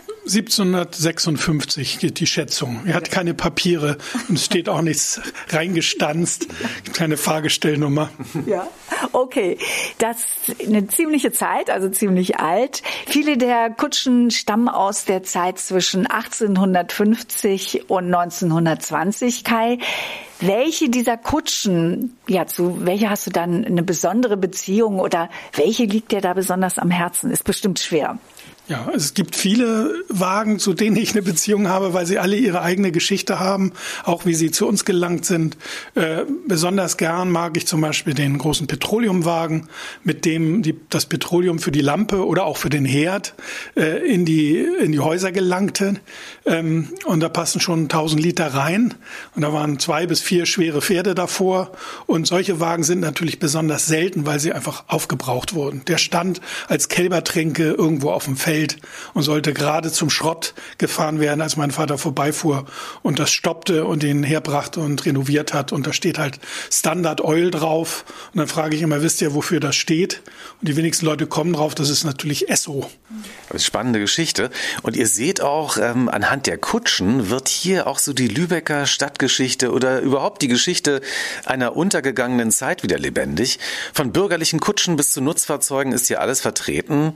Speaker 6: siebzehnhundertsechsundfünfzig geht die Schätzung. Er hat keine Papiere und es steht auch nichts reingestanzt. Keine Fahrgestellnummer.
Speaker 2: Ja, okay. Das ist eine ziemliche Zeit, also ziemlich alt. Viele der Kutschen stammen aus der Zeit zwischen achtzehnhundertfünfzig und neunzehnhundertzwanzig. Kai, welche dieser Kutschen, ja, zu welcher hast du dann eine besondere Beziehung oder welche liegt dir da besonders am Herzen? Ist bestimmt schwer.
Speaker 6: Ja, es gibt viele Wagen, zu denen ich eine Beziehung habe, weil sie alle ihre eigene Geschichte haben, auch wie sie zu uns gelangt sind. Äh, besonders gern mag ich zum Beispiel den großen Petroleumwagen, mit dem die, das Petroleum für die Lampe oder auch für den Herd äh, in die in die Häuser gelangte. Ähm, und da passen schon tausend Liter rein. Und da waren zwei bis vier schwere Pferde davor. Und solche Wagen sind natürlich besonders selten, weil sie einfach aufgebraucht wurden. Der stand als Kälbertränke irgendwo auf dem Feld und sollte gerade zum Schrott gefahren werden, als mein Vater vorbeifuhr und das stoppte und ihn herbrachte und renoviert hat. Und da steht halt Standard Oil drauf. Und dann frage ich immer, wisst ihr, wofür das steht? Und die wenigsten Leute kommen drauf, das ist natürlich Esso.
Speaker 1: Das ist eine spannende Geschichte. Und ihr seht auch, ähm, anhand der Kutschen wird hier auch so die Lübecker Stadtgeschichte oder überhaupt die Geschichte einer untergegangenen Zeit wieder lebendig. Von bürgerlichen Kutschen bis zu Nutzfahrzeugen ist hier alles vertreten.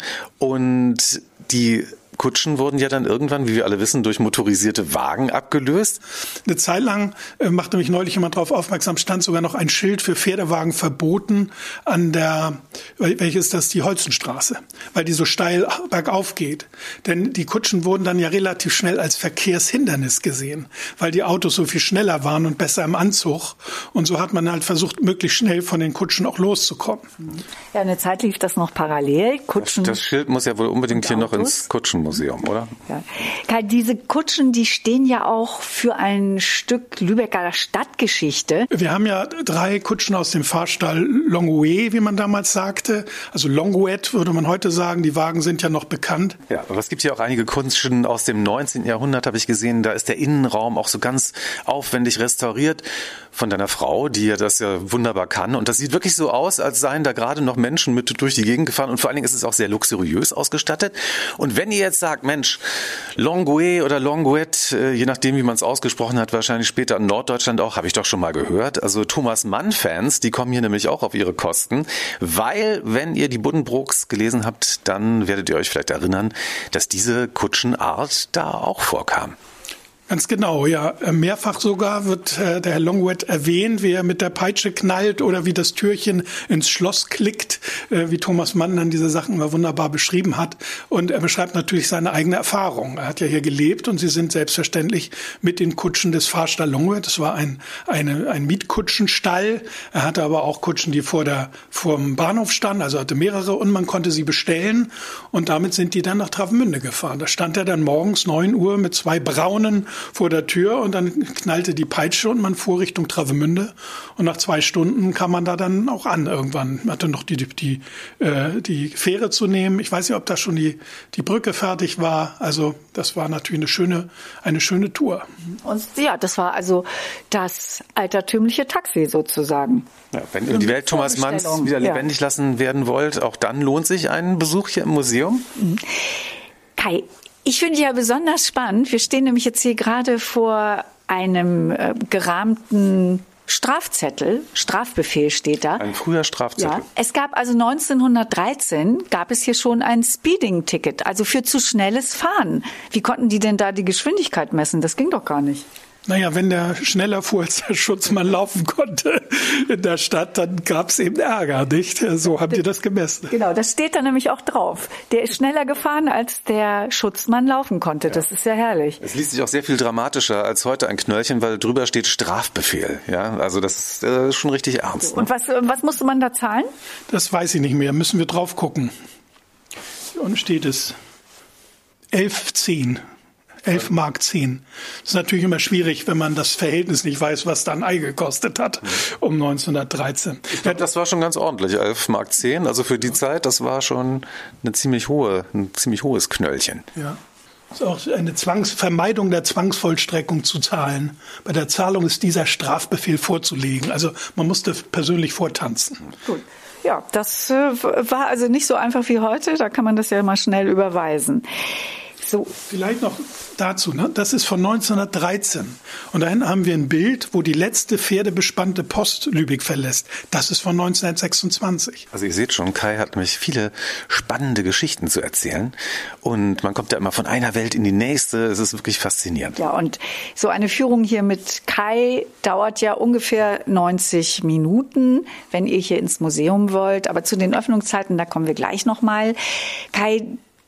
Speaker 1: Und die Kutschen wurden ja dann irgendwann, wie wir alle wissen, durch motorisierte Wagen abgelöst.
Speaker 6: Eine Zeit lang, äh, machte mich neulich jemand darauf aufmerksam, stand sogar noch ein Schild für Pferdewagen verboten an der, welches ist das, die Holzenstraße, weil die so steil bergauf geht. Denn die Kutschen wurden dann ja relativ schnell als Verkehrshindernis gesehen, weil die Autos so viel schneller waren und besser im Anzug. Und so hat man halt versucht, möglichst schnell von den Kutschen auch loszukommen.
Speaker 2: Ja, eine Zeit lief das noch parallel. Kutschen.
Speaker 1: Das, das Schild muss ja wohl unbedingt hier noch ins Kutschenmuseum. Museum, oder?
Speaker 2: Ja. Kai, diese Kutschen, die stehen ja auch für ein Stück Lübecker Stadtgeschichte.
Speaker 6: Wir haben ja drei Kutschen aus dem Fahrstall Longuet, wie man damals sagte. Also Longuet würde man heute sagen. Die Wagen sind ja noch bekannt.
Speaker 1: Ja, aber es gibt ja auch einige Kutschen aus dem neunzehnten Jahrhundert, habe ich gesehen. Da ist der Innenraum auch so ganz aufwendig restauriert von deiner Frau, die ja das ja wunderbar kann. Und das sieht wirklich so aus, als seien da gerade noch Menschen mit durch die Gegend gefahren. Und vor allen Dingen ist es auch sehr luxuriös ausgestattet. Und wenn ihr jetzt sagt, Mensch, Longuet oder Longuet, je nachdem, wie man es ausgesprochen hat, wahrscheinlich später in Norddeutschland auch, habe ich doch schon mal gehört. Also Thomas Mann-Fans, die kommen hier nämlich auch auf ihre Kosten, weil, wenn ihr die Buddenbrooks gelesen habt, dann werdet ihr euch vielleicht erinnern, dass diese Kutschenart da auch vorkam.
Speaker 6: Ganz genau, ja. Mehrfach sogar wird äh, der Herr Longuet erwähnt, wie er mit der Peitsche knallt oder wie das Türchen ins Schloss klickt, äh, wie Thomas Mann dann diese Sachen immer wunderbar beschrieben hat. Und er beschreibt natürlich seine eigene Erfahrung. Er hat ja hier gelebt und sie sind selbstverständlich mit den Kutschen des Fahrstall Longuet. Das war ein, eine, ein Mietkutschenstall. Er hatte aber auch Kutschen, die vor der, vor dem Bahnhof standen, also hatte mehrere und man konnte sie bestellen. Und damit sind die dann nach Travemünde gefahren. Da stand er dann morgens neun Uhr mit zwei braunen vor der Tür und dann knallte die Peitsche und man fuhr Richtung Travemünde und nach zwei Stunden kam man da dann auch an irgendwann. Man hatte noch die, die, die, äh, die Fähre zu nehmen. Ich weiß nicht, ob da schon die, die Brücke fertig war. Also das war natürlich eine schöne, eine schöne Tour.
Speaker 2: Und ja, das war also das altertümliche Taxi sozusagen.
Speaker 1: Ja, wenn ihr die Welt Thomas Manns wieder lebendig ja. lassen werden wollt, auch dann lohnt sich ein Besuch hier im Museum.
Speaker 2: Mhm. Kai, ich finde ja besonders spannend, wir stehen nämlich jetzt hier gerade vor einem äh, gerahmten Strafzettel, Strafbefehl steht da.
Speaker 1: Ein früher Strafzettel.
Speaker 2: Ja, es gab also neunzehnhundertdreizehn, gab es hier schon ein Speeding-Ticket, also für zu schnelles Fahren. Wie konnten die denn da die Geschwindigkeit messen? Das ging doch gar nicht.
Speaker 6: Naja, wenn der schneller fuhr, als der Schutzmann laufen konnte in der Stadt, dann gab es eben Ärger, nicht? So haben die das gemessen.
Speaker 2: Genau, das steht da nämlich auch drauf. Der ist schneller gefahren, als der Schutzmann laufen konnte. Ja. Das ist ja herrlich.
Speaker 1: Es liest sich auch sehr viel dramatischer als heute ein Knöllchen, weil drüber steht Strafbefehl. Ja, also das ist äh, schon richtig ernst.
Speaker 2: Und was, was musste man da zahlen?
Speaker 6: Das weiß ich nicht mehr. Müssen wir drauf gucken. Und steht es elf zehn. elf Mark zehn. Das ist natürlich immer schwierig, wenn man das Verhältnis nicht weiß, was da ein Ei gekostet hat um neunzehnhundertdreizehn.
Speaker 1: Ich glaube, das war schon ganz ordentlich, elf Mark zehn. Also für die Zeit, das war schon eine ziemlich hohe, ein ziemlich hohes Knöllchen.
Speaker 6: Ja. Das ist auch eine Zwangs- Vermeidung der Zwangsvollstreckung zu zahlen. Bei der Zahlung ist dieser Strafbefehl vorzulegen. Also man musste persönlich vortanzen.
Speaker 2: Gut. Ja, das äh, war also nicht so einfach wie heute. Da kann man das ja mal schnell überweisen. So.
Speaker 6: Vielleicht noch dazu, ne? Das ist von neunzehnhundertdreizehn. Und dahin haben wir ein Bild, wo die letzte pferdebespannte Post Lübeck verlässt. Das ist von neunzehnhundertsechsundzwanzig.
Speaker 1: Also ihr seht schon, Kai hat nämlich viele spannende Geschichten zu erzählen. Und man kommt ja immer von einer Welt in die nächste. Es ist wirklich faszinierend.
Speaker 2: Ja, und so eine Führung hier mit Kai dauert ja ungefähr neunzig Minuten, wenn ihr hier ins Museum wollt. Aber zu den Öffnungszeiten, da kommen wir gleich nochmal. Kai,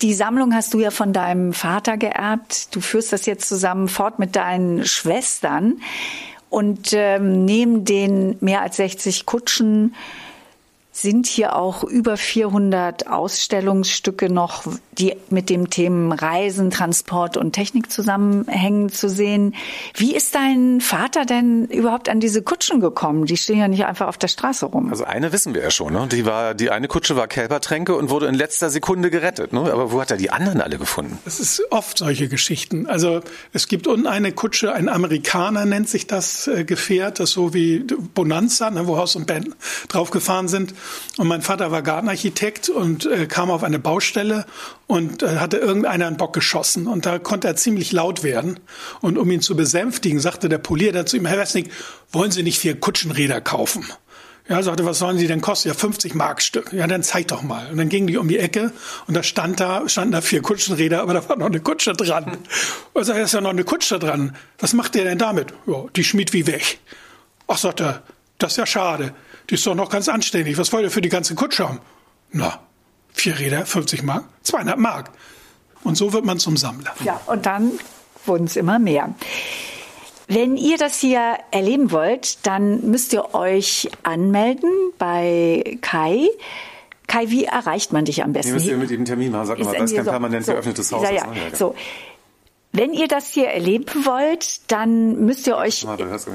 Speaker 2: Die Sammlung hast du ja von deinem Vater geerbt. Du führst das jetzt zusammen fort mit deinen Schwestern. Und ähm, neben den mehr als sechzig Kutschen sind hier auch über vierhundert Ausstellungsstücke noch, die mit dem Themen Reisen, Transport und Technik zusammenhängen, zu sehen. Wie ist dein Vater denn überhaupt an diese Kutschen gekommen? Die stehen ja nicht einfach auf der Straße rum.
Speaker 1: Also eine wissen wir ja schon, ne? Die war, die eine Kutsche war Kälbertränke und wurde in letzter Sekunde gerettet, ne? Aber wo hat er die anderen alle gefunden?
Speaker 6: Es ist oft solche Geschichten. Also es gibt unten eine Kutsche, ein Amerikaner nennt sich das äh, Gefährt, das so wie Bonanza, ne, wo Haus und Band draufgefahren sind. Und mein Vater war Gartenarchitekt und äh, kam auf eine Baustelle und äh, hatte irgendeiner einen Bock geschossen. Und da konnte er ziemlich laut werden. Und um ihn zu besänftigen, sagte der Polierer zu ihm, Herr Wessnig, wollen Sie nicht vier Kutschenräder kaufen? Ja, sagte, was sollen sie denn kosten? Ja, fünfzig Mark Stück. Ja, dann zeig doch mal. Und dann gingen die um die Ecke und da stand da, standen da vier Kutschenräder, aber da war noch eine Kutsche dran. Und sagte, da ist ja noch eine Kutsche dran. Was macht der denn damit? Ja, die schmied wie weg. Ach, sagt er, das ist ja schade. Die ist doch noch ganz anständig. Was wollt ihr für die ganze Kutsche haben? Na, vier Räder, fünfzig Mark, zweihundert Mark. Und so wird man zum Sammler.
Speaker 2: Ja, und dann wurden es immer mehr. Wenn ihr das hier erleben wollt, dann müsst ihr euch anmelden bei Kai. Kai, wie erreicht man dich am besten?
Speaker 1: Wie müsst ihr mit ihm einen Termin machen? Sag mal, das ist kein so, permanent so, geöffnetes Haus.
Speaker 2: Ja, ja. So. Wenn ihr das hier erleben wollt, dann müsst ihr euch,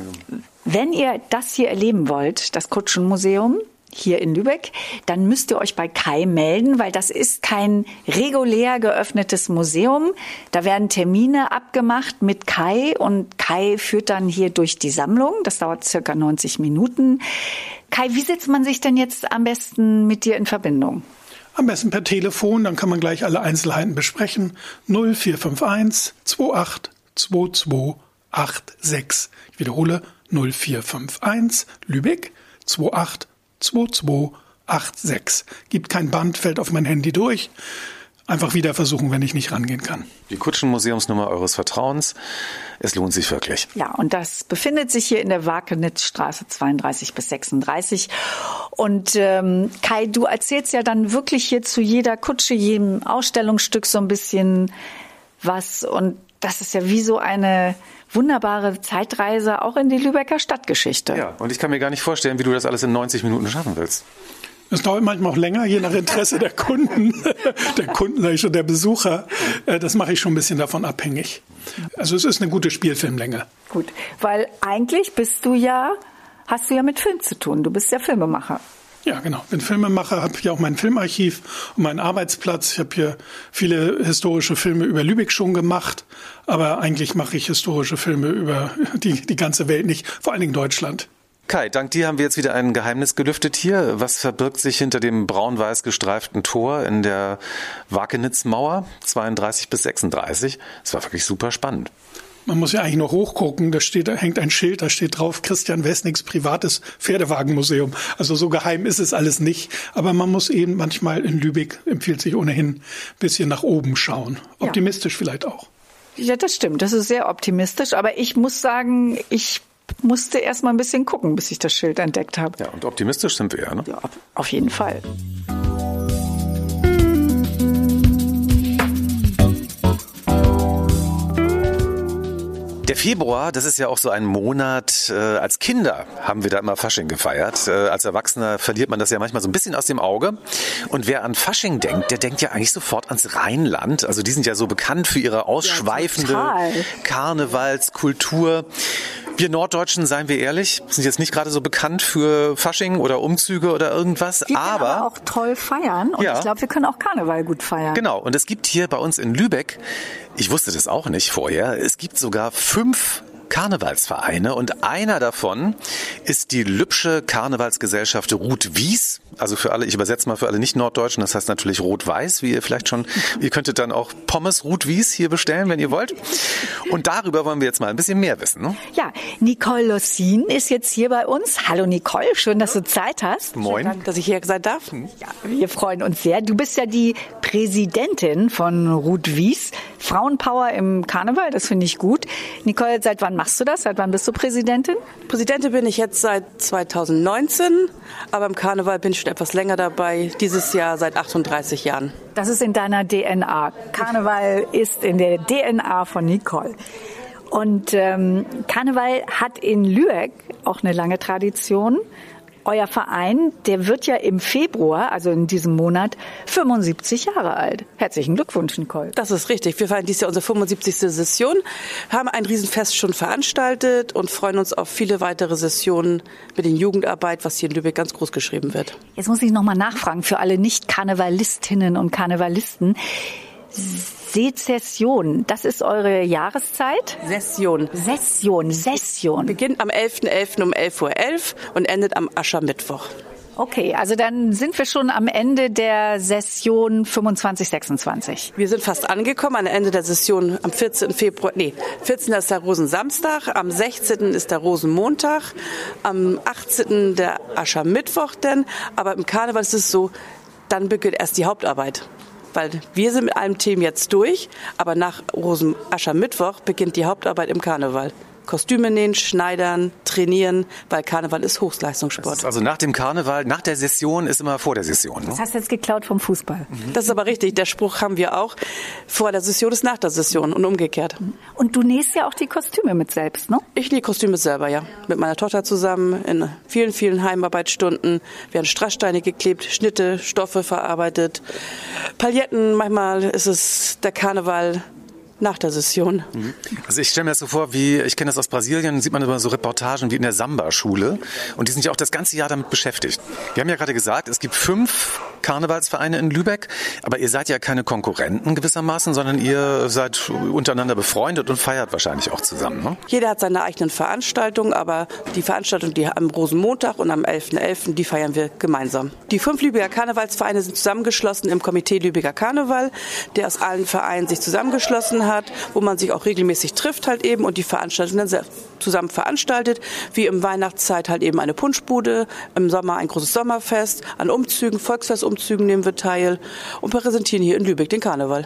Speaker 2: wenn ihr das hier erleben wollt, das Kutschenmuseum hier in Lübeck, dann müsst ihr euch bei Kai melden, weil das ist kein regulär geöffnetes Museum. Da werden Termine abgemacht mit Kai und Kai führt dann hier durch die Sammlung. Das dauert circa neunzig Minuten. Kai, wie setzt man sich denn jetzt am besten mit dir in Verbindung?
Speaker 6: Am besten per Telefon, dann kann man gleich alle Einzelheiten besprechen. null vier fünf eins zwei acht zwei zwei acht sechs. Ich wiederhole, null vier fünf eins Lübeck zwei acht zwei zwei acht sechs. Gibt kein Band, fällt auf mein Handy durch. Einfach wieder versuchen, wenn ich nicht rangehen kann.
Speaker 1: Die Kutschenmuseumsnummer eures Vertrauens. Es lohnt sich wirklich.
Speaker 2: Ja, und das befindet sich hier in der Wakenitzstraße zweiunddreißig bis sechsunddreißig. Und ähm, Kai, du erzählst ja dann wirklich hier zu jeder Kutsche, jedem Ausstellungsstück so ein bisschen was. Und das ist ja wie so eine wunderbare Zeitreise auch in die Lübecker Stadtgeschichte.
Speaker 1: Ja, und ich kann mir gar nicht vorstellen, wie du das alles in neunzig Minuten schaffen willst.
Speaker 6: Es dauert manchmal auch länger, je nach Interesse der Kunden, der Kunden, sag ich schon, der Besucher. Das mache ich schon ein bisschen davon abhängig. Also es ist eine gute Spielfilmlänge.
Speaker 2: Gut, weil eigentlich bist du ja, hast du ja mit Film zu tun. Du bist ja Filmemacher.
Speaker 6: Ja, genau. Ich bin Filmemacher, habe hier auch mein Filmarchiv und meinen Arbeitsplatz. Ich habe hier viele historische Filme über Lübeck schon gemacht, aber eigentlich mache ich historische Filme über die, die ganze Welt nicht, vor allen Dingen Deutschland.
Speaker 1: Kai, dank dir haben wir jetzt wieder ein Geheimnis gelüftet hier. Was verbirgt sich hinter dem braun-weiß gestreiften Tor in der Wakenitzmauer zweiunddreißig bis sechsunddreißig? Das war wirklich super spannend.
Speaker 6: Man muss ja eigentlich noch hochgucken, da steht, da hängt ein Schild, da steht drauf Christian Wessnigs privates Pferdewagenmuseum. Also so geheim ist es alles nicht. Aber man muss eben manchmal in Lübeck, empfiehlt sich ohnehin, ein bisschen nach oben schauen. Optimistisch ja. Vielleicht auch.
Speaker 2: Ja, das stimmt. Das ist sehr optimistisch. Aber ich muss sagen, ich musste erst mal ein bisschen gucken, bis ich das Schild entdeckt habe.
Speaker 1: Ja, und optimistisch sind wir ja, ne?
Speaker 2: Ja, auf jeden Fall.
Speaker 1: Der Februar, das ist ja auch so ein Monat, äh, als Kinder haben wir da immer Fasching gefeiert. Äh, als Erwachsener verliert man das ja manchmal so ein bisschen aus dem Auge. Und wer an Fasching denkt, der denkt ja eigentlich sofort ans Rheinland. Also die sind ja so bekannt für ihre ausschweifende
Speaker 2: ja,
Speaker 1: Karnevalskultur. Wir Norddeutschen, seien wir ehrlich, sind jetzt nicht gerade so bekannt für Fasching oder Umzüge oder irgendwas.
Speaker 2: Wir
Speaker 1: aber,
Speaker 2: können aber auch toll feiern und ja. Ich glaube, wir können auch Karneval gut feiern.
Speaker 1: Genau, und es gibt hier bei uns in Lübeck, ich wusste das auch nicht vorher, es gibt sogar fünf Karnevalsvereine und einer davon ist die Lübsche Karnevalsgesellschaft Rot-Wies. Also für alle, ich übersetze mal für alle Nicht-Norddeutschen, das heißt natürlich Rot-Weiß, wie ihr vielleicht schon, ihr könntet dann auch Pommes Rot-Wies hier bestellen, wenn ihr wollt. Und darüber wollen wir jetzt mal ein bisschen mehr wissen. Ne?
Speaker 2: Ja, Nicole Lossin ist jetzt hier bei uns. Hallo Nicole, schön, dass du Zeit hast.
Speaker 7: Moin. Danke, dass ich hier sein darf.
Speaker 2: Ja, wir freuen uns sehr. Du bist ja die Präsidentin von Rot-Wies. Frauenpower im Karneval, das finde ich gut. Nicole, seit wann machst du das? Seit wann bist du Präsidentin?
Speaker 7: Präsidentin bin ich jetzt jetzt seit zweitausendneunzehn, aber im Karneval bin ich schon etwas länger dabei, dieses Jahr seit achtunddreißig Jahren.
Speaker 2: Das ist in deiner D N A. Karneval ist in der D N A von Nicole. Und ähm, Karneval hat in Lübeck auch eine lange Tradition. Euer Verein, der wird ja im Februar, also in diesem Monat, fünfundsiebzig Jahre alt. Herzlichen Glückwunsch, Nicole.
Speaker 7: Das ist richtig. Wir feiern dieses Jahr unsere fünfundsiebzigste Session, haben ein Riesenfest schon veranstaltet und freuen uns auf viele weitere Sessionen mit den Jugendarbeit, was hier in Lübeck ganz groß geschrieben wird.
Speaker 2: Jetzt muss ich noch mal nachfragen für alle Nicht-Karnevalistinnen und Karnevalisten. Sezession, das ist eure Jahreszeit?
Speaker 7: Session.
Speaker 2: Session, Session.
Speaker 7: Beginnt am elften elften um elf Uhr elf und endet am Aschermittwoch.
Speaker 2: Okay, also dann sind wir schon am Ende der Session fünfundzwanzig sechsundzwanzig.
Speaker 7: Wir sind fast angekommen am Ende der Session am vierzehnten Februar. Nee, vierzehnten ist der Rosensamstag, am sechzehnten ist der Rosenmontag, am achtzehnten der Aschermittwoch denn. Aber im Karneval ist es so, dann beginnt erst die Hauptarbeit. Weil wir sind mit einem Team jetzt durch, aber nach Rosenaschermittwoch beginnt die Hauptarbeit im Karneval. Kostüme nähen, schneidern, trainieren, weil Karneval ist Hochleistungssport.
Speaker 1: Ist also nach dem Karneval, nach der Session ist immer vor der Session. Ne?
Speaker 2: Das hast du jetzt geklaut vom Fußball.
Speaker 7: Mhm. Das ist aber richtig. Der Spruch haben wir auch. Vor der Session ist nach der Session und umgekehrt.
Speaker 2: Und du nähst ja auch die Kostüme mit selbst, ne?
Speaker 7: Ich nähe Kostüme selber, ja. Mit meiner Tochter zusammen in vielen, vielen Heimarbeitsstunden. Werden Strasssteine geklebt, Schnitte, Stoffe verarbeitet, Pailletten. Manchmal ist es der Karneval nach der Session.
Speaker 1: Also ich stelle mir das so vor, wie, ich kenne das aus Brasilien, sieht man immer so Reportagen wie in der Samba-Schule und die sind ja auch das ganze Jahr damit beschäftigt. Wir haben ja gerade gesagt, es gibt fünf Karnevalsvereine in Lübeck, aber ihr seid ja keine Konkurrenten gewissermaßen, sondern ihr seid untereinander befreundet und feiert wahrscheinlich auch zusammen, ne?
Speaker 7: Jeder hat seine eigenen Veranstaltungen, aber die Veranstaltung, die am Rosenmontag und am elften elften, die feiern wir gemeinsam. Die fünf Lübecker Karnevalsvereine sind zusammengeschlossen im Komitee Lübecker Karneval, der aus allen Vereinen sich zusammengeschlossen hat, wo man sich auch regelmäßig trifft halt eben und die Veranstaltungen dann zusammen veranstaltet, wie im Weihnachtszeit halt eben eine Punschbude, im Sommer ein großes Sommerfest, an Umzügen, Volksfestumzügen nehmen wir teil und präsentieren hier in Lübeck den Karneval.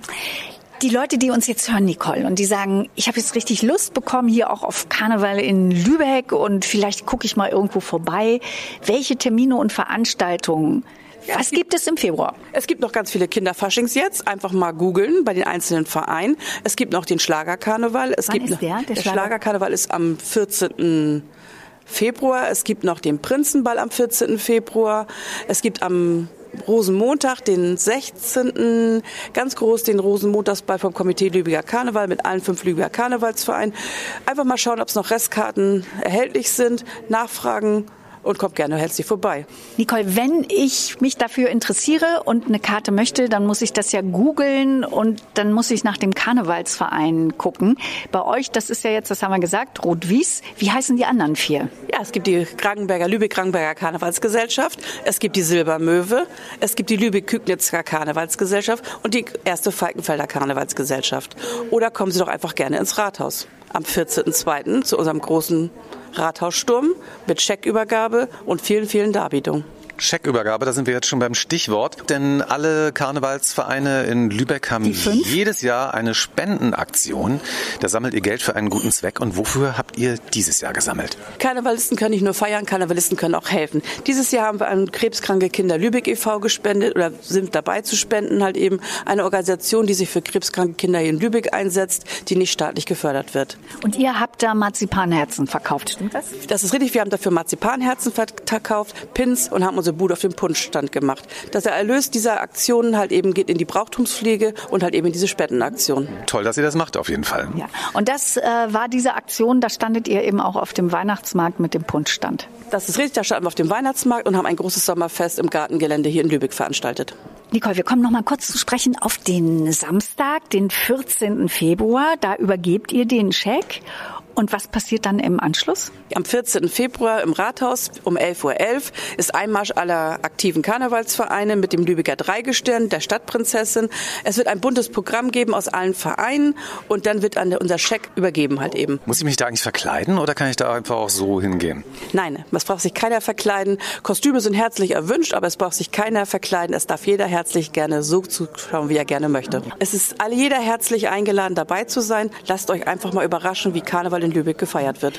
Speaker 2: Die Leute, die uns jetzt hören, Nicole, und die sagen, ich habe jetzt richtig Lust bekommen hier auch auf Karneval in Lübeck und vielleicht gucke ich mal irgendwo vorbei. Welche Termine und Veranstaltungen
Speaker 7: Ja,
Speaker 2: Was
Speaker 7: es gibt,
Speaker 2: gibt es im Februar?
Speaker 7: Es gibt noch ganz viele Kinderfaschings jetzt. Einfach mal googeln bei den einzelnen Vereinen. Es gibt noch den Schlagerkarneval. Es
Speaker 2: Wann
Speaker 7: gibt
Speaker 2: ist der? Der
Speaker 7: der
Speaker 2: Schlager-
Speaker 7: Schlagerkarneval ist am vierzehnten Februar. Es gibt noch den Prinzenball am vierzehnten Februar. Es gibt am Rosenmontag, den sechzehnten ganz groß den Rosenmontagsball vom Komitee Lübecker Karneval mit allen fünf Lübecker Karnevalsvereinen. Einfach mal schauen, ob es noch Restkarten erhältlich sind, nachfragen und kommt gerne herzlich vorbei.
Speaker 2: Nicole, wenn ich mich dafür interessiere und eine Karte möchte, dann muss ich das ja googeln und dann muss ich nach dem Karnevalsverein gucken. Bei euch, das ist ja jetzt, das haben wir gesagt, Rot-Wies. Wie heißen die anderen vier?
Speaker 7: Ja, es gibt die Krankenberger, Lübeck-Krankenberger Karnevalsgesellschaft, es gibt die Silbermöwe, es gibt die Lübeck-Kügnitzer Karnevalsgesellschaft und die erste Falkenfelder Karnevalsgesellschaft. Oder kommen Sie doch einfach gerne ins Rathaus am vierzehnten zweiten zu unserem großen Rathaussturm mit Scheckübergabe und vielen, vielen Darbietungen.
Speaker 1: Scheckübergabe, da sind wir jetzt schon beim Stichwort, denn alle Karnevalsvereine in Lübeck haben jedes Jahr eine Spendenaktion. Da sammelt ihr Geld für einen guten Zweck. Und wofür habt ihr dieses Jahr gesammelt?
Speaker 7: Karnevalisten können nicht nur feiern, Karnevalisten können auch helfen. Dieses Jahr haben wir an Krebskranke Kinder Lübeck e V gespendet oder sind dabei zu spenden, halt eben eine Organisation, die sich für krebskranke Kinder hier in Lübeck einsetzt, die nicht staatlich gefördert wird.
Speaker 2: Und ihr habt da Marzipanherzen verkauft, stimmt das?
Speaker 7: Das ist richtig, wir haben dafür Marzipanherzen verkauft, Pins und haben unsere Bude auf dem Punschstand gemacht. Dass der Erlös dieser Aktionen halt eben geht in die Brauchtumspflege und halt eben in diese Spendenaktion.
Speaker 1: Toll, dass ihr das macht, auf jeden Fall.
Speaker 2: Ja. Und das äh, war diese Aktion, da standet ihr eben auch auf dem Weihnachtsmarkt mit dem Punschstand.
Speaker 7: Das ist richtig, da standen wir auf dem Weihnachtsmarkt und haben ein großes Sommerfest im Gartengelände hier in Lübeck veranstaltet.
Speaker 2: Nicole, wir kommen noch mal kurz zu sprechen auf den Samstag, den vierzehnten Februar. Da übergebt ihr den Scheck. Und was passiert dann im Anschluss?
Speaker 7: Am vierzehnten Februar im Rathaus um elf Uhr elf ist Einmarsch aller aktiven Karnevalsvereine mit dem Lübecker Dreigestirn, der Stadtprinzessin. Es wird ein buntes Programm geben aus allen Vereinen und dann wird an unser Scheck übergeben halt eben.
Speaker 1: Muss ich mich da eigentlich verkleiden oder kann ich da einfach auch so hingehen?
Speaker 7: Nein, es braucht sich keiner verkleiden. Kostüme sind herzlich erwünscht, aber es braucht sich keiner verkleiden. Es darf jeder herzlich gerne so zuschauen, wie er gerne möchte. Es ist alle jeder herzlich eingeladen, dabei zu sein. Lasst euch einfach mal überraschen, wie Karneval in Lübeck gefeiert wird.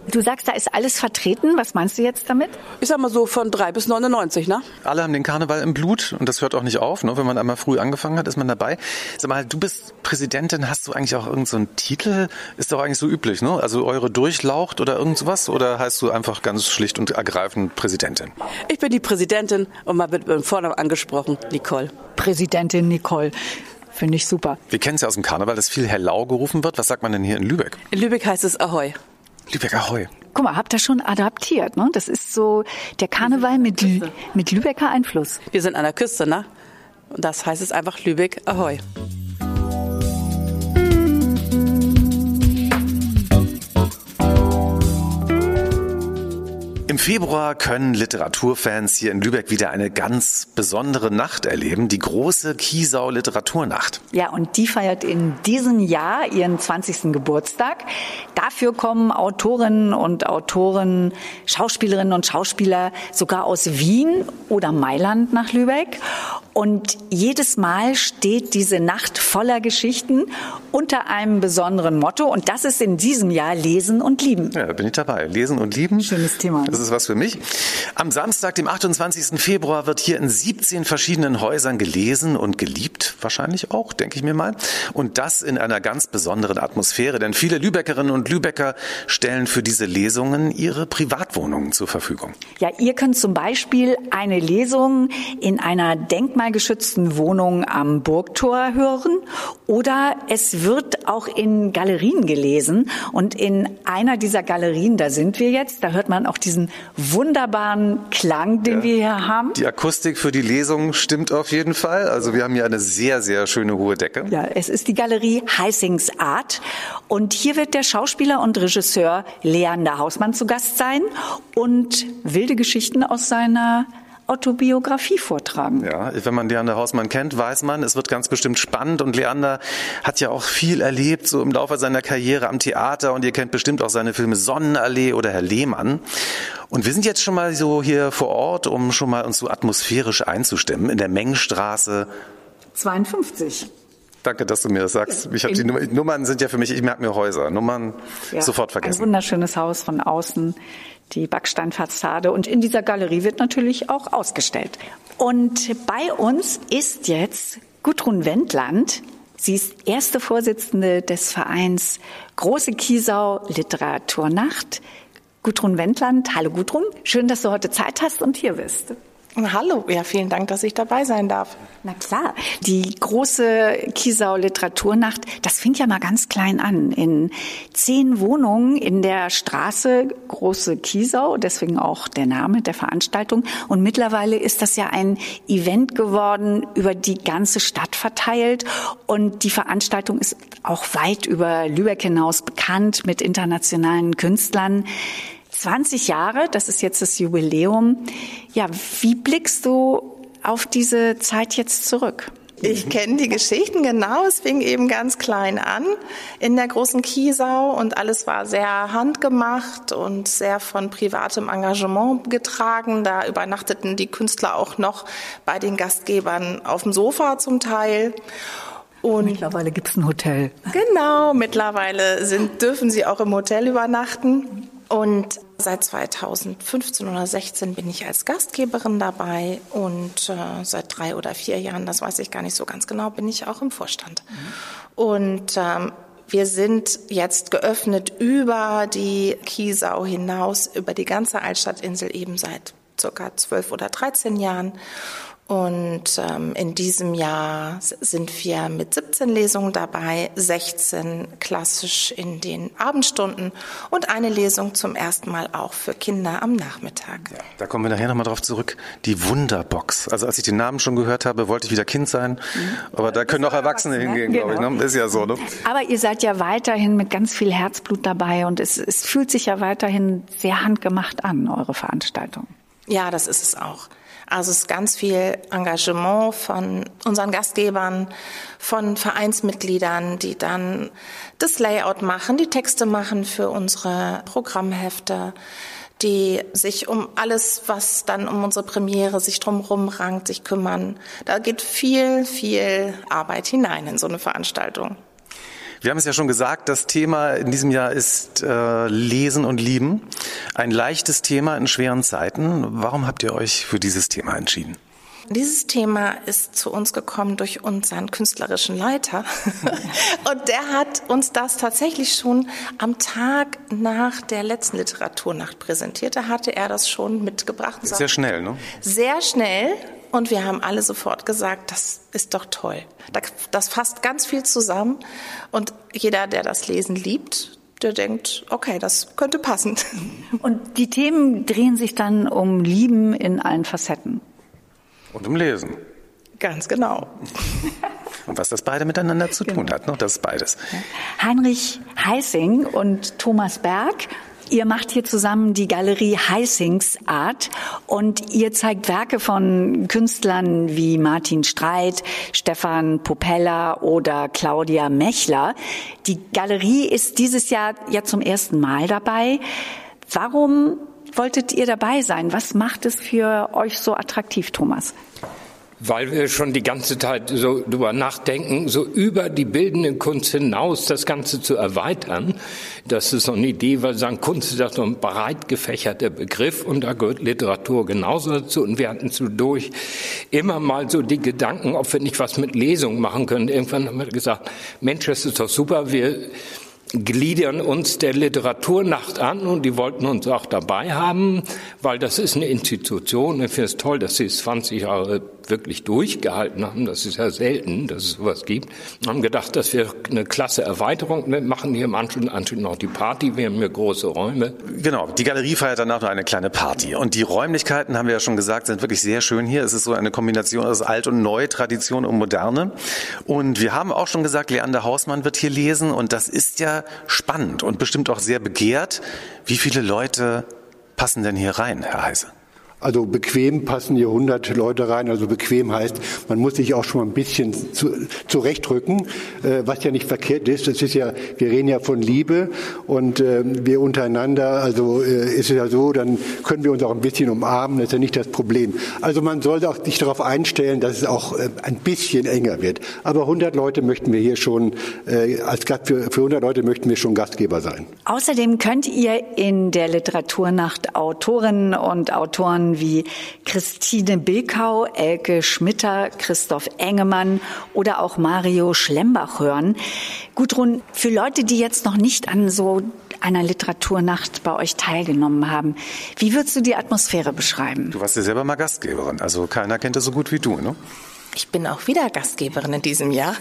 Speaker 2: Du sagst, da ist alles vertreten. Was meinst du jetzt damit?
Speaker 7: Ich sag mal so von drei bis neunundneunzig, ne?
Speaker 1: Alle haben den Karneval im Blut und das hört auch nicht auf, ne? Wenn man einmal früh angefangen hat, ist man dabei. Sag mal, du bist Präsidentin, hast du eigentlich auch irgendeinen so einen Titel? Ist doch eigentlich so üblich, ne? Also eure Durchlaucht oder irgend sowas? Oder heißt du einfach ganz schlicht und ergreifend Präsidentin?
Speaker 7: Ich bin die Präsidentin und man wird mit Vornamen angesprochen, Nicole.
Speaker 2: Präsidentin Nicole. Finde ich super.
Speaker 1: Wir kennen es ja aus dem Karneval, dass viel Hellau gerufen wird. Was sagt man denn hier in Lübeck?
Speaker 7: In Lübeck heißt es Ahoi.
Speaker 1: Lübeck Ahoi.
Speaker 2: Guck mal, habt ihr schon adaptiert, ne? Das ist so der Karneval mit, mit Lübecker Einfluss.
Speaker 7: Wir sind an der Küste, ne? Und das heißt es einfach Lübeck Ahoi.
Speaker 1: Im Februar können Literaturfans hier in Lübeck wieder eine ganz besondere Nacht erleben, die große Kiesau Literaturnacht.
Speaker 2: Ja, und die feiert in diesem Jahr ihren zwanzigsten Geburtstag. Dafür kommen Autorinnen und Autoren, Schauspielerinnen und Schauspieler sogar aus Wien oder Mailand nach Lübeck. Und jedes Mal steht diese Nacht voller Geschichten unter einem besonderen Motto. Und das ist in diesem Jahr Lesen und Lieben.
Speaker 1: Ja, da bin ich dabei. Lesen und Lieben.
Speaker 2: Schönes Thema.
Speaker 1: Das ist was für mich. Am Samstag, dem achtundzwanzigsten Februar, wird hier in siebzehn verschiedenen Häusern gelesen und geliebt. Wahrscheinlich auch, denke ich mir mal. Und das in einer ganz besonderen Atmosphäre. Denn viele Lübeckerinnen und Lübecker stellen für diese Lesungen ihre Privatwohnungen zur Verfügung.
Speaker 2: Ja, ihr könnt zum Beispiel eine Lesung in einer denkmalgeschützten Wohnung am Burgtor hören. Oder es wird auch in Galerien gelesen. Und in einer dieser Galerien, da sind wir jetzt, da hört man auch diesen wunderbaren Klang, den ja. wir hier haben.
Speaker 1: Die Akustik für die Lesung stimmt auf jeden Fall. Also wir haben hier eine sehr, sehr schöne hohe Decke.
Speaker 2: Ja, es ist die Galerie Heissings Art. Und hier wird der Schauspieler und Regisseur Leander Hausmann zu Gast sein und wilde Geschichten aus seiner Autobiografie vortragen.
Speaker 1: Ja, wenn man Leander Hausmann kennt, weiß man, es wird ganz bestimmt spannend. Und Leander hat ja auch viel erlebt, so im Laufe seiner Karriere am Theater. Und ihr kennt bestimmt auch seine Filme Sonnenallee oder Herr Lehmann. Und wir sind jetzt schon mal so hier vor Ort, um schon mal uns so atmosphärisch einzustimmen, in der Mengenstraße
Speaker 2: zweiundfünfzig.
Speaker 1: Danke, dass du mir das sagst. Ich hab die Nummern, Nummern sind ja für mich, ich merke mir Häuser. Nummern ja, sofort vergessen.
Speaker 2: Ein wunderschönes Haus von außen, die Backsteinfassade. Und in dieser Galerie wird natürlich auch ausgestellt. Und bei uns ist jetzt Gudrun Wendland. Sie ist erste Vorsitzende des Vereins Große Kiesau Literaturnacht. Gudrun Wendland. Hallo Gudrun, schön, dass du heute Zeit hast und hier bist.
Speaker 8: Hallo, ja, vielen Dank, dass ich dabei sein darf.
Speaker 2: Na klar, die große Kiesau Literaturnacht, das fing ja mal ganz klein an. In zehn Wohnungen in der Straße Große Kiesau, deswegen auch der Name der Veranstaltung. Und mittlerweile ist das ja ein Event geworden, über die ganze Stadt verteilt. Und die Veranstaltung ist auch weit über Lübeck hinaus bekannt mit internationalen Künstlern. zwanzig Jahre, das ist jetzt das Jubiläum. Ja, wie blickst du auf diese Zeit jetzt zurück?
Speaker 8: Ich kenne die Geschichten genau. Es fing eben ganz klein an in der Großen Kiesau und alles war sehr handgemacht und sehr von privatem Engagement getragen. Da übernachteten die Künstler auch noch bei den Gastgebern auf dem Sofa zum Teil.
Speaker 2: Und mittlerweile gibt's ein Hotel.
Speaker 8: Genau, mittlerweile sind, dürfen sie auch im Hotel übernachten. Und seit zweitausendfünfzehn oder sechzehn bin ich als Gastgeberin dabei und äh, seit drei oder vier Jahren, das weiß ich gar nicht so ganz genau, bin ich auch im Vorstand. Mhm. Und ähm, wir sind jetzt geöffnet über die Kiesau hinaus, über die ganze Altstadtinsel eben seit circa zwölf oder dreizehn Jahren. Und ähm, in diesem Jahr sind wir mit siebzehn Lesungen dabei, sechzehn klassisch in den Abendstunden und eine Lesung zum ersten Mal auch für Kinder am Nachmittag.
Speaker 1: Ja, da kommen wir nachher nochmal drauf zurück. Die Wunderbox. Also als ich den Namen schon gehört habe, wollte ich wieder Kind sein. Mhm. Aber da können auch Erwachsene hingehen, genau. glaube ich. Ne? Ist ja so. Ne?
Speaker 2: Aber ihr seid ja weiterhin mit ganz viel Herzblut dabei und es, es fühlt sich ja weiterhin sehr handgemacht an, eure Veranstaltung.
Speaker 8: Ja, das ist es auch. Also es ist ganz viel Engagement von unseren Gastgebern, von Vereinsmitgliedern, die dann das Layout machen, die Texte machen für unsere Programmhefte, die sich um alles, was dann um unsere Premiere sich drumherum rankt, sich kümmern. Da geht viel, viel Arbeit hinein in so eine Veranstaltung.
Speaker 1: Wir haben es ja schon gesagt, das Thema in diesem Jahr ist äh, Lesen und Lieben. Ein leichtes Thema in schweren Zeiten. Warum habt ihr euch für dieses Thema entschieden?
Speaker 8: Dieses Thema ist zu uns gekommen durch unseren künstlerischen Leiter. Und der hat uns das tatsächlich schon am Tag nach der letzten Literaturnacht präsentiert. Da hatte er das schon mitgebracht.
Speaker 1: Sehr schnell, ne?
Speaker 8: Sehr schnell. Und wir haben alle sofort gesagt, das ist doch toll. Das fasst ganz viel zusammen. Und jeder, der das Lesen liebt, der denkt, okay, das könnte passen.
Speaker 2: Und die Themen drehen sich dann um Lieben in allen Facetten.
Speaker 1: Und um Lesen.
Speaker 8: Ganz genau.
Speaker 1: Und was das beide miteinander zu tun hat, ne? Das ist beides.
Speaker 2: Heinrich Heissing und Thomas Berg, ihr macht hier zusammen die Galerie Heissings Art und ihr zeigt Werke von Künstlern wie Martin Streit, Stefan Popella oder Claudia Mechler. Die Galerie ist dieses Jahr ja zum ersten Mal dabei. Warum wolltet ihr dabei sein? Was macht es für euch so attraktiv, Thomas?
Speaker 9: Weil wir schon die ganze Zeit so drüber nachdenken, so über die bildende Kunst hinaus das Ganze zu erweitern. Das ist so eine Idee, weil wir sagen, Kunst ist ja so ein breit gefächerter Begriff und da gehört Literatur genauso dazu. Und wir hatten zudurch immer mal so die Gedanken, ob wir nicht was mit Lesungen machen können. Irgendwann haben wir gesagt, Mensch, das ist doch super, wir gliedern uns der Literaturnacht an und die wollten uns auch dabei haben, weil das ist eine Institution. Ich finde es toll, dass sie es zwanzig Jahre wirklich durchgehalten haben. Das ist ja selten, dass es sowas gibt. Wir haben gedacht, dass wir eine klasse Erweiterung machen. Hier im Anschluss, Anschluss noch die Party. Wir haben hier große Räume.
Speaker 1: Genau, die Galerie feiert danach noch eine kleine Party. Und die Räumlichkeiten, haben wir ja schon gesagt, sind wirklich sehr schön hier. Es ist so eine Kombination aus Alt und Neu, Tradition und Moderne. Und wir haben auch schon gesagt, Leander Hausmann wird hier lesen. Und das ist ja spannend und bestimmt auch sehr begehrt. Wie viele Leute passen denn hier rein, Herr Heise?
Speaker 10: Also bequem passen hier hundert Leute rein. Also bequem heißt, man muss sich auch schon mal ein bisschen zu, zurechtrücken, äh, was ja nicht verkehrt ist. Das ist ja, wir reden ja von Liebe und äh, wir untereinander, also äh, ist es ja so, dann können wir uns auch ein bisschen umarmen. Das ist ja nicht das Problem. Also man sollte auch sich darauf einstellen, dass es auch äh, ein bisschen enger wird. Aber hundert Leute möchten wir hier schon, äh, als Gast, für, für hundert Leute möchten wir schon Gastgeber sein.
Speaker 2: Außerdem könnt ihr in der Literaturnacht Autorinnen und Autoren wie Christine Bilkau, Elke Schmitter, Christoph Engemann oder auch Mario Schlembach hören. Gudrun, für Leute, die jetzt noch nicht an so einer Literaturnacht bei euch teilgenommen haben, wie würdest du die Atmosphäre beschreiben?
Speaker 1: Du warst ja selber mal Gastgeberin, also keiner kennt das so gut wie du, ne?
Speaker 8: Ich bin auch wieder Gastgeberin in diesem Jahr.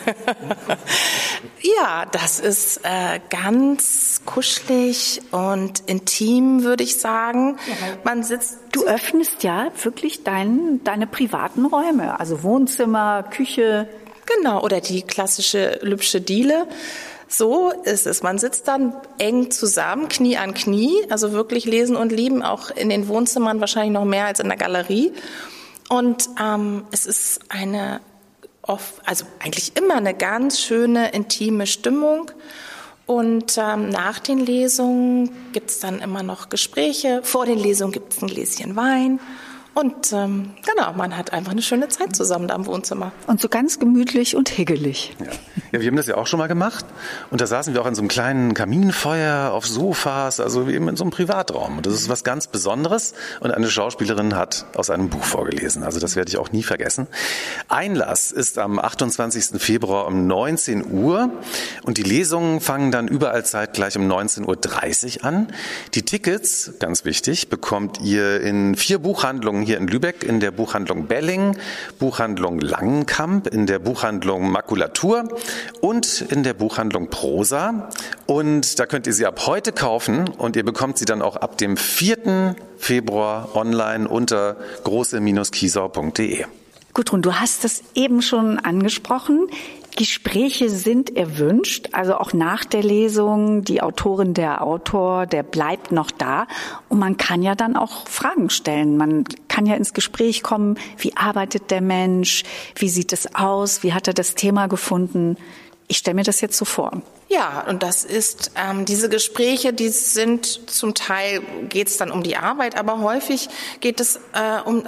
Speaker 8: Ja, das ist äh, ganz kuschelig und intim, würde ich sagen. Man sitzt.
Speaker 2: Du öffnest ja wirklich dein, deine privaten Räume, also Wohnzimmer, Küche.
Speaker 8: Genau, oder die klassische Lübsche Diele. So ist es. Man sitzt dann eng zusammen, Knie an Knie, also wirklich lesen und lieben, auch in den Wohnzimmern wahrscheinlich noch mehr als in der Galerie. Und ähm, es ist eine, oft, also eigentlich immer eine ganz schöne, intime Stimmung. Und ähm, nach den Lesungen gibt es dann immer noch Gespräche. Vor den Lesungen gibt es ein Gläschen Wein. Und ähm, genau, man hat einfach eine schöne Zeit zusammen da im Wohnzimmer.
Speaker 2: Und so ganz gemütlich und higgelig.
Speaker 1: Ja. Ja, wir haben das ja auch schon mal gemacht. Und da saßen wir auch in so einem kleinen Kaminfeuer, auf Sofas, also eben in so einem Privatraum. Und das ist was ganz Besonderes. Und eine Schauspielerin hat aus einem Buch vorgelesen. Also das werde ich auch nie vergessen. Einlass ist am achtundzwanzigsten Februar um neunzehn Uhr. Und die Lesungen fangen dann überall zeitgleich um neunzehn Uhr dreißig an. Die Tickets, ganz wichtig, bekommt ihr in vier Buchhandlungen hier in Lübeck, in der Buchhandlung Belling, Buchhandlung Langenkamp, in der Buchhandlung Makulatur und in der Buchhandlung Prosa. Und da könnt ihr sie ab heute kaufen und ihr bekommt sie dann auch ab dem vierten Februar online unter große Kiesau punkt de.
Speaker 2: Gudrun, du hast es eben schon angesprochen. Gespräche sind erwünscht, also auch nach der Lesung. Die Autorin, der Autor, der bleibt noch da. Und man kann ja dann auch Fragen stellen. Man kann ja ins Gespräch kommen. Wie arbeitet der Mensch? Wie sieht es aus? Wie hat er das Thema gefunden? Ich stelle mir das jetzt so vor.
Speaker 8: Ja, und das ist, ähm, diese Gespräche, die sind zum Teil, geht es dann um die Arbeit, aber häufig geht es äh, um, also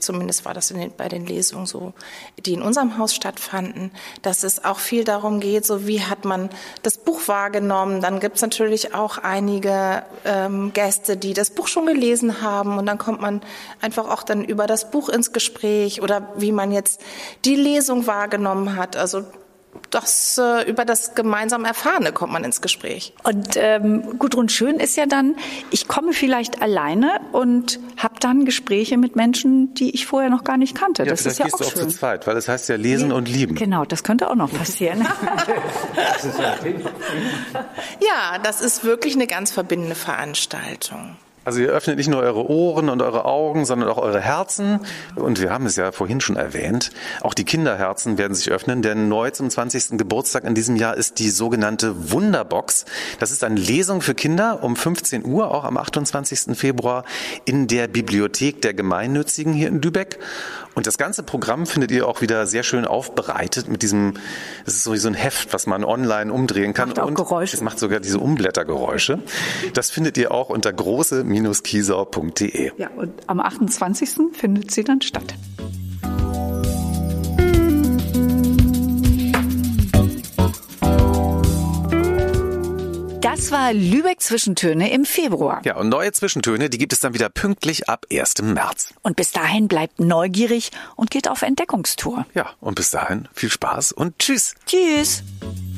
Speaker 8: zumindest war das in den, bei den Lesungen so, die in unserem Haus stattfanden, dass es auch viel darum geht, so wie hat man das Buch wahrgenommen. Dann gibt es natürlich auch einige ähm, Gäste, die das Buch schon gelesen haben und dann kommt man einfach auch dann über das Buch ins Gespräch oder wie man jetzt die Lesung wahrgenommen hat. Also das, äh, über das gemeinsam Erfahrene kommt man ins Gespräch.
Speaker 2: Und ähm, Gudrun, schön ist ja dann, ich komme vielleicht alleine und habe dann Gespräche mit Menschen, die ich vorher noch gar nicht kannte.
Speaker 1: Ja,
Speaker 2: das ist ja auch
Speaker 1: gehst du auch
Speaker 2: schön.
Speaker 1: zu zweit, weil es heißt ja lesen nee, und lieben.
Speaker 2: Genau, das könnte auch noch passieren.
Speaker 8: Das ist ja, das ist wirklich eine ganz verbindende Veranstaltung.
Speaker 1: Also ihr öffnet nicht nur eure Ohren und eure Augen, sondern auch eure Herzen. Und wir haben es ja vorhin schon erwähnt, auch die Kinderherzen werden sich öffnen, denn neu zum zwanzigsten Geburtstag in diesem Jahr ist die sogenannte Wunderbox. Das ist eine Lesung für Kinder um fünfzehn Uhr, auch am achtundzwanzigsten Februar in der Bibliothek der Gemeinnützigen hier in Lübeck. Und das ganze Programm findet ihr auch wieder sehr schön aufbereitet mit diesem, das ist so wie so ein Heft, was man online umdrehen kann.
Speaker 2: Macht auch
Speaker 1: und
Speaker 2: Geräusche.
Speaker 1: es macht sogar diese Umblättergeräusche. Das findet ihr auch unter große kiesau punkt de.
Speaker 2: Ja, und am achtundzwanzigsten findet sie dann statt. Das war Lübeck Zwischentöne im Februar.
Speaker 1: Ja, und neue Zwischentöne, die gibt es dann wieder pünktlich ab ersten März.
Speaker 2: Und bis dahin bleibt neugierig und geht auf Entdeckungstour.
Speaker 1: Ja, und bis dahin viel Spaß und tschüss.
Speaker 2: Tschüss.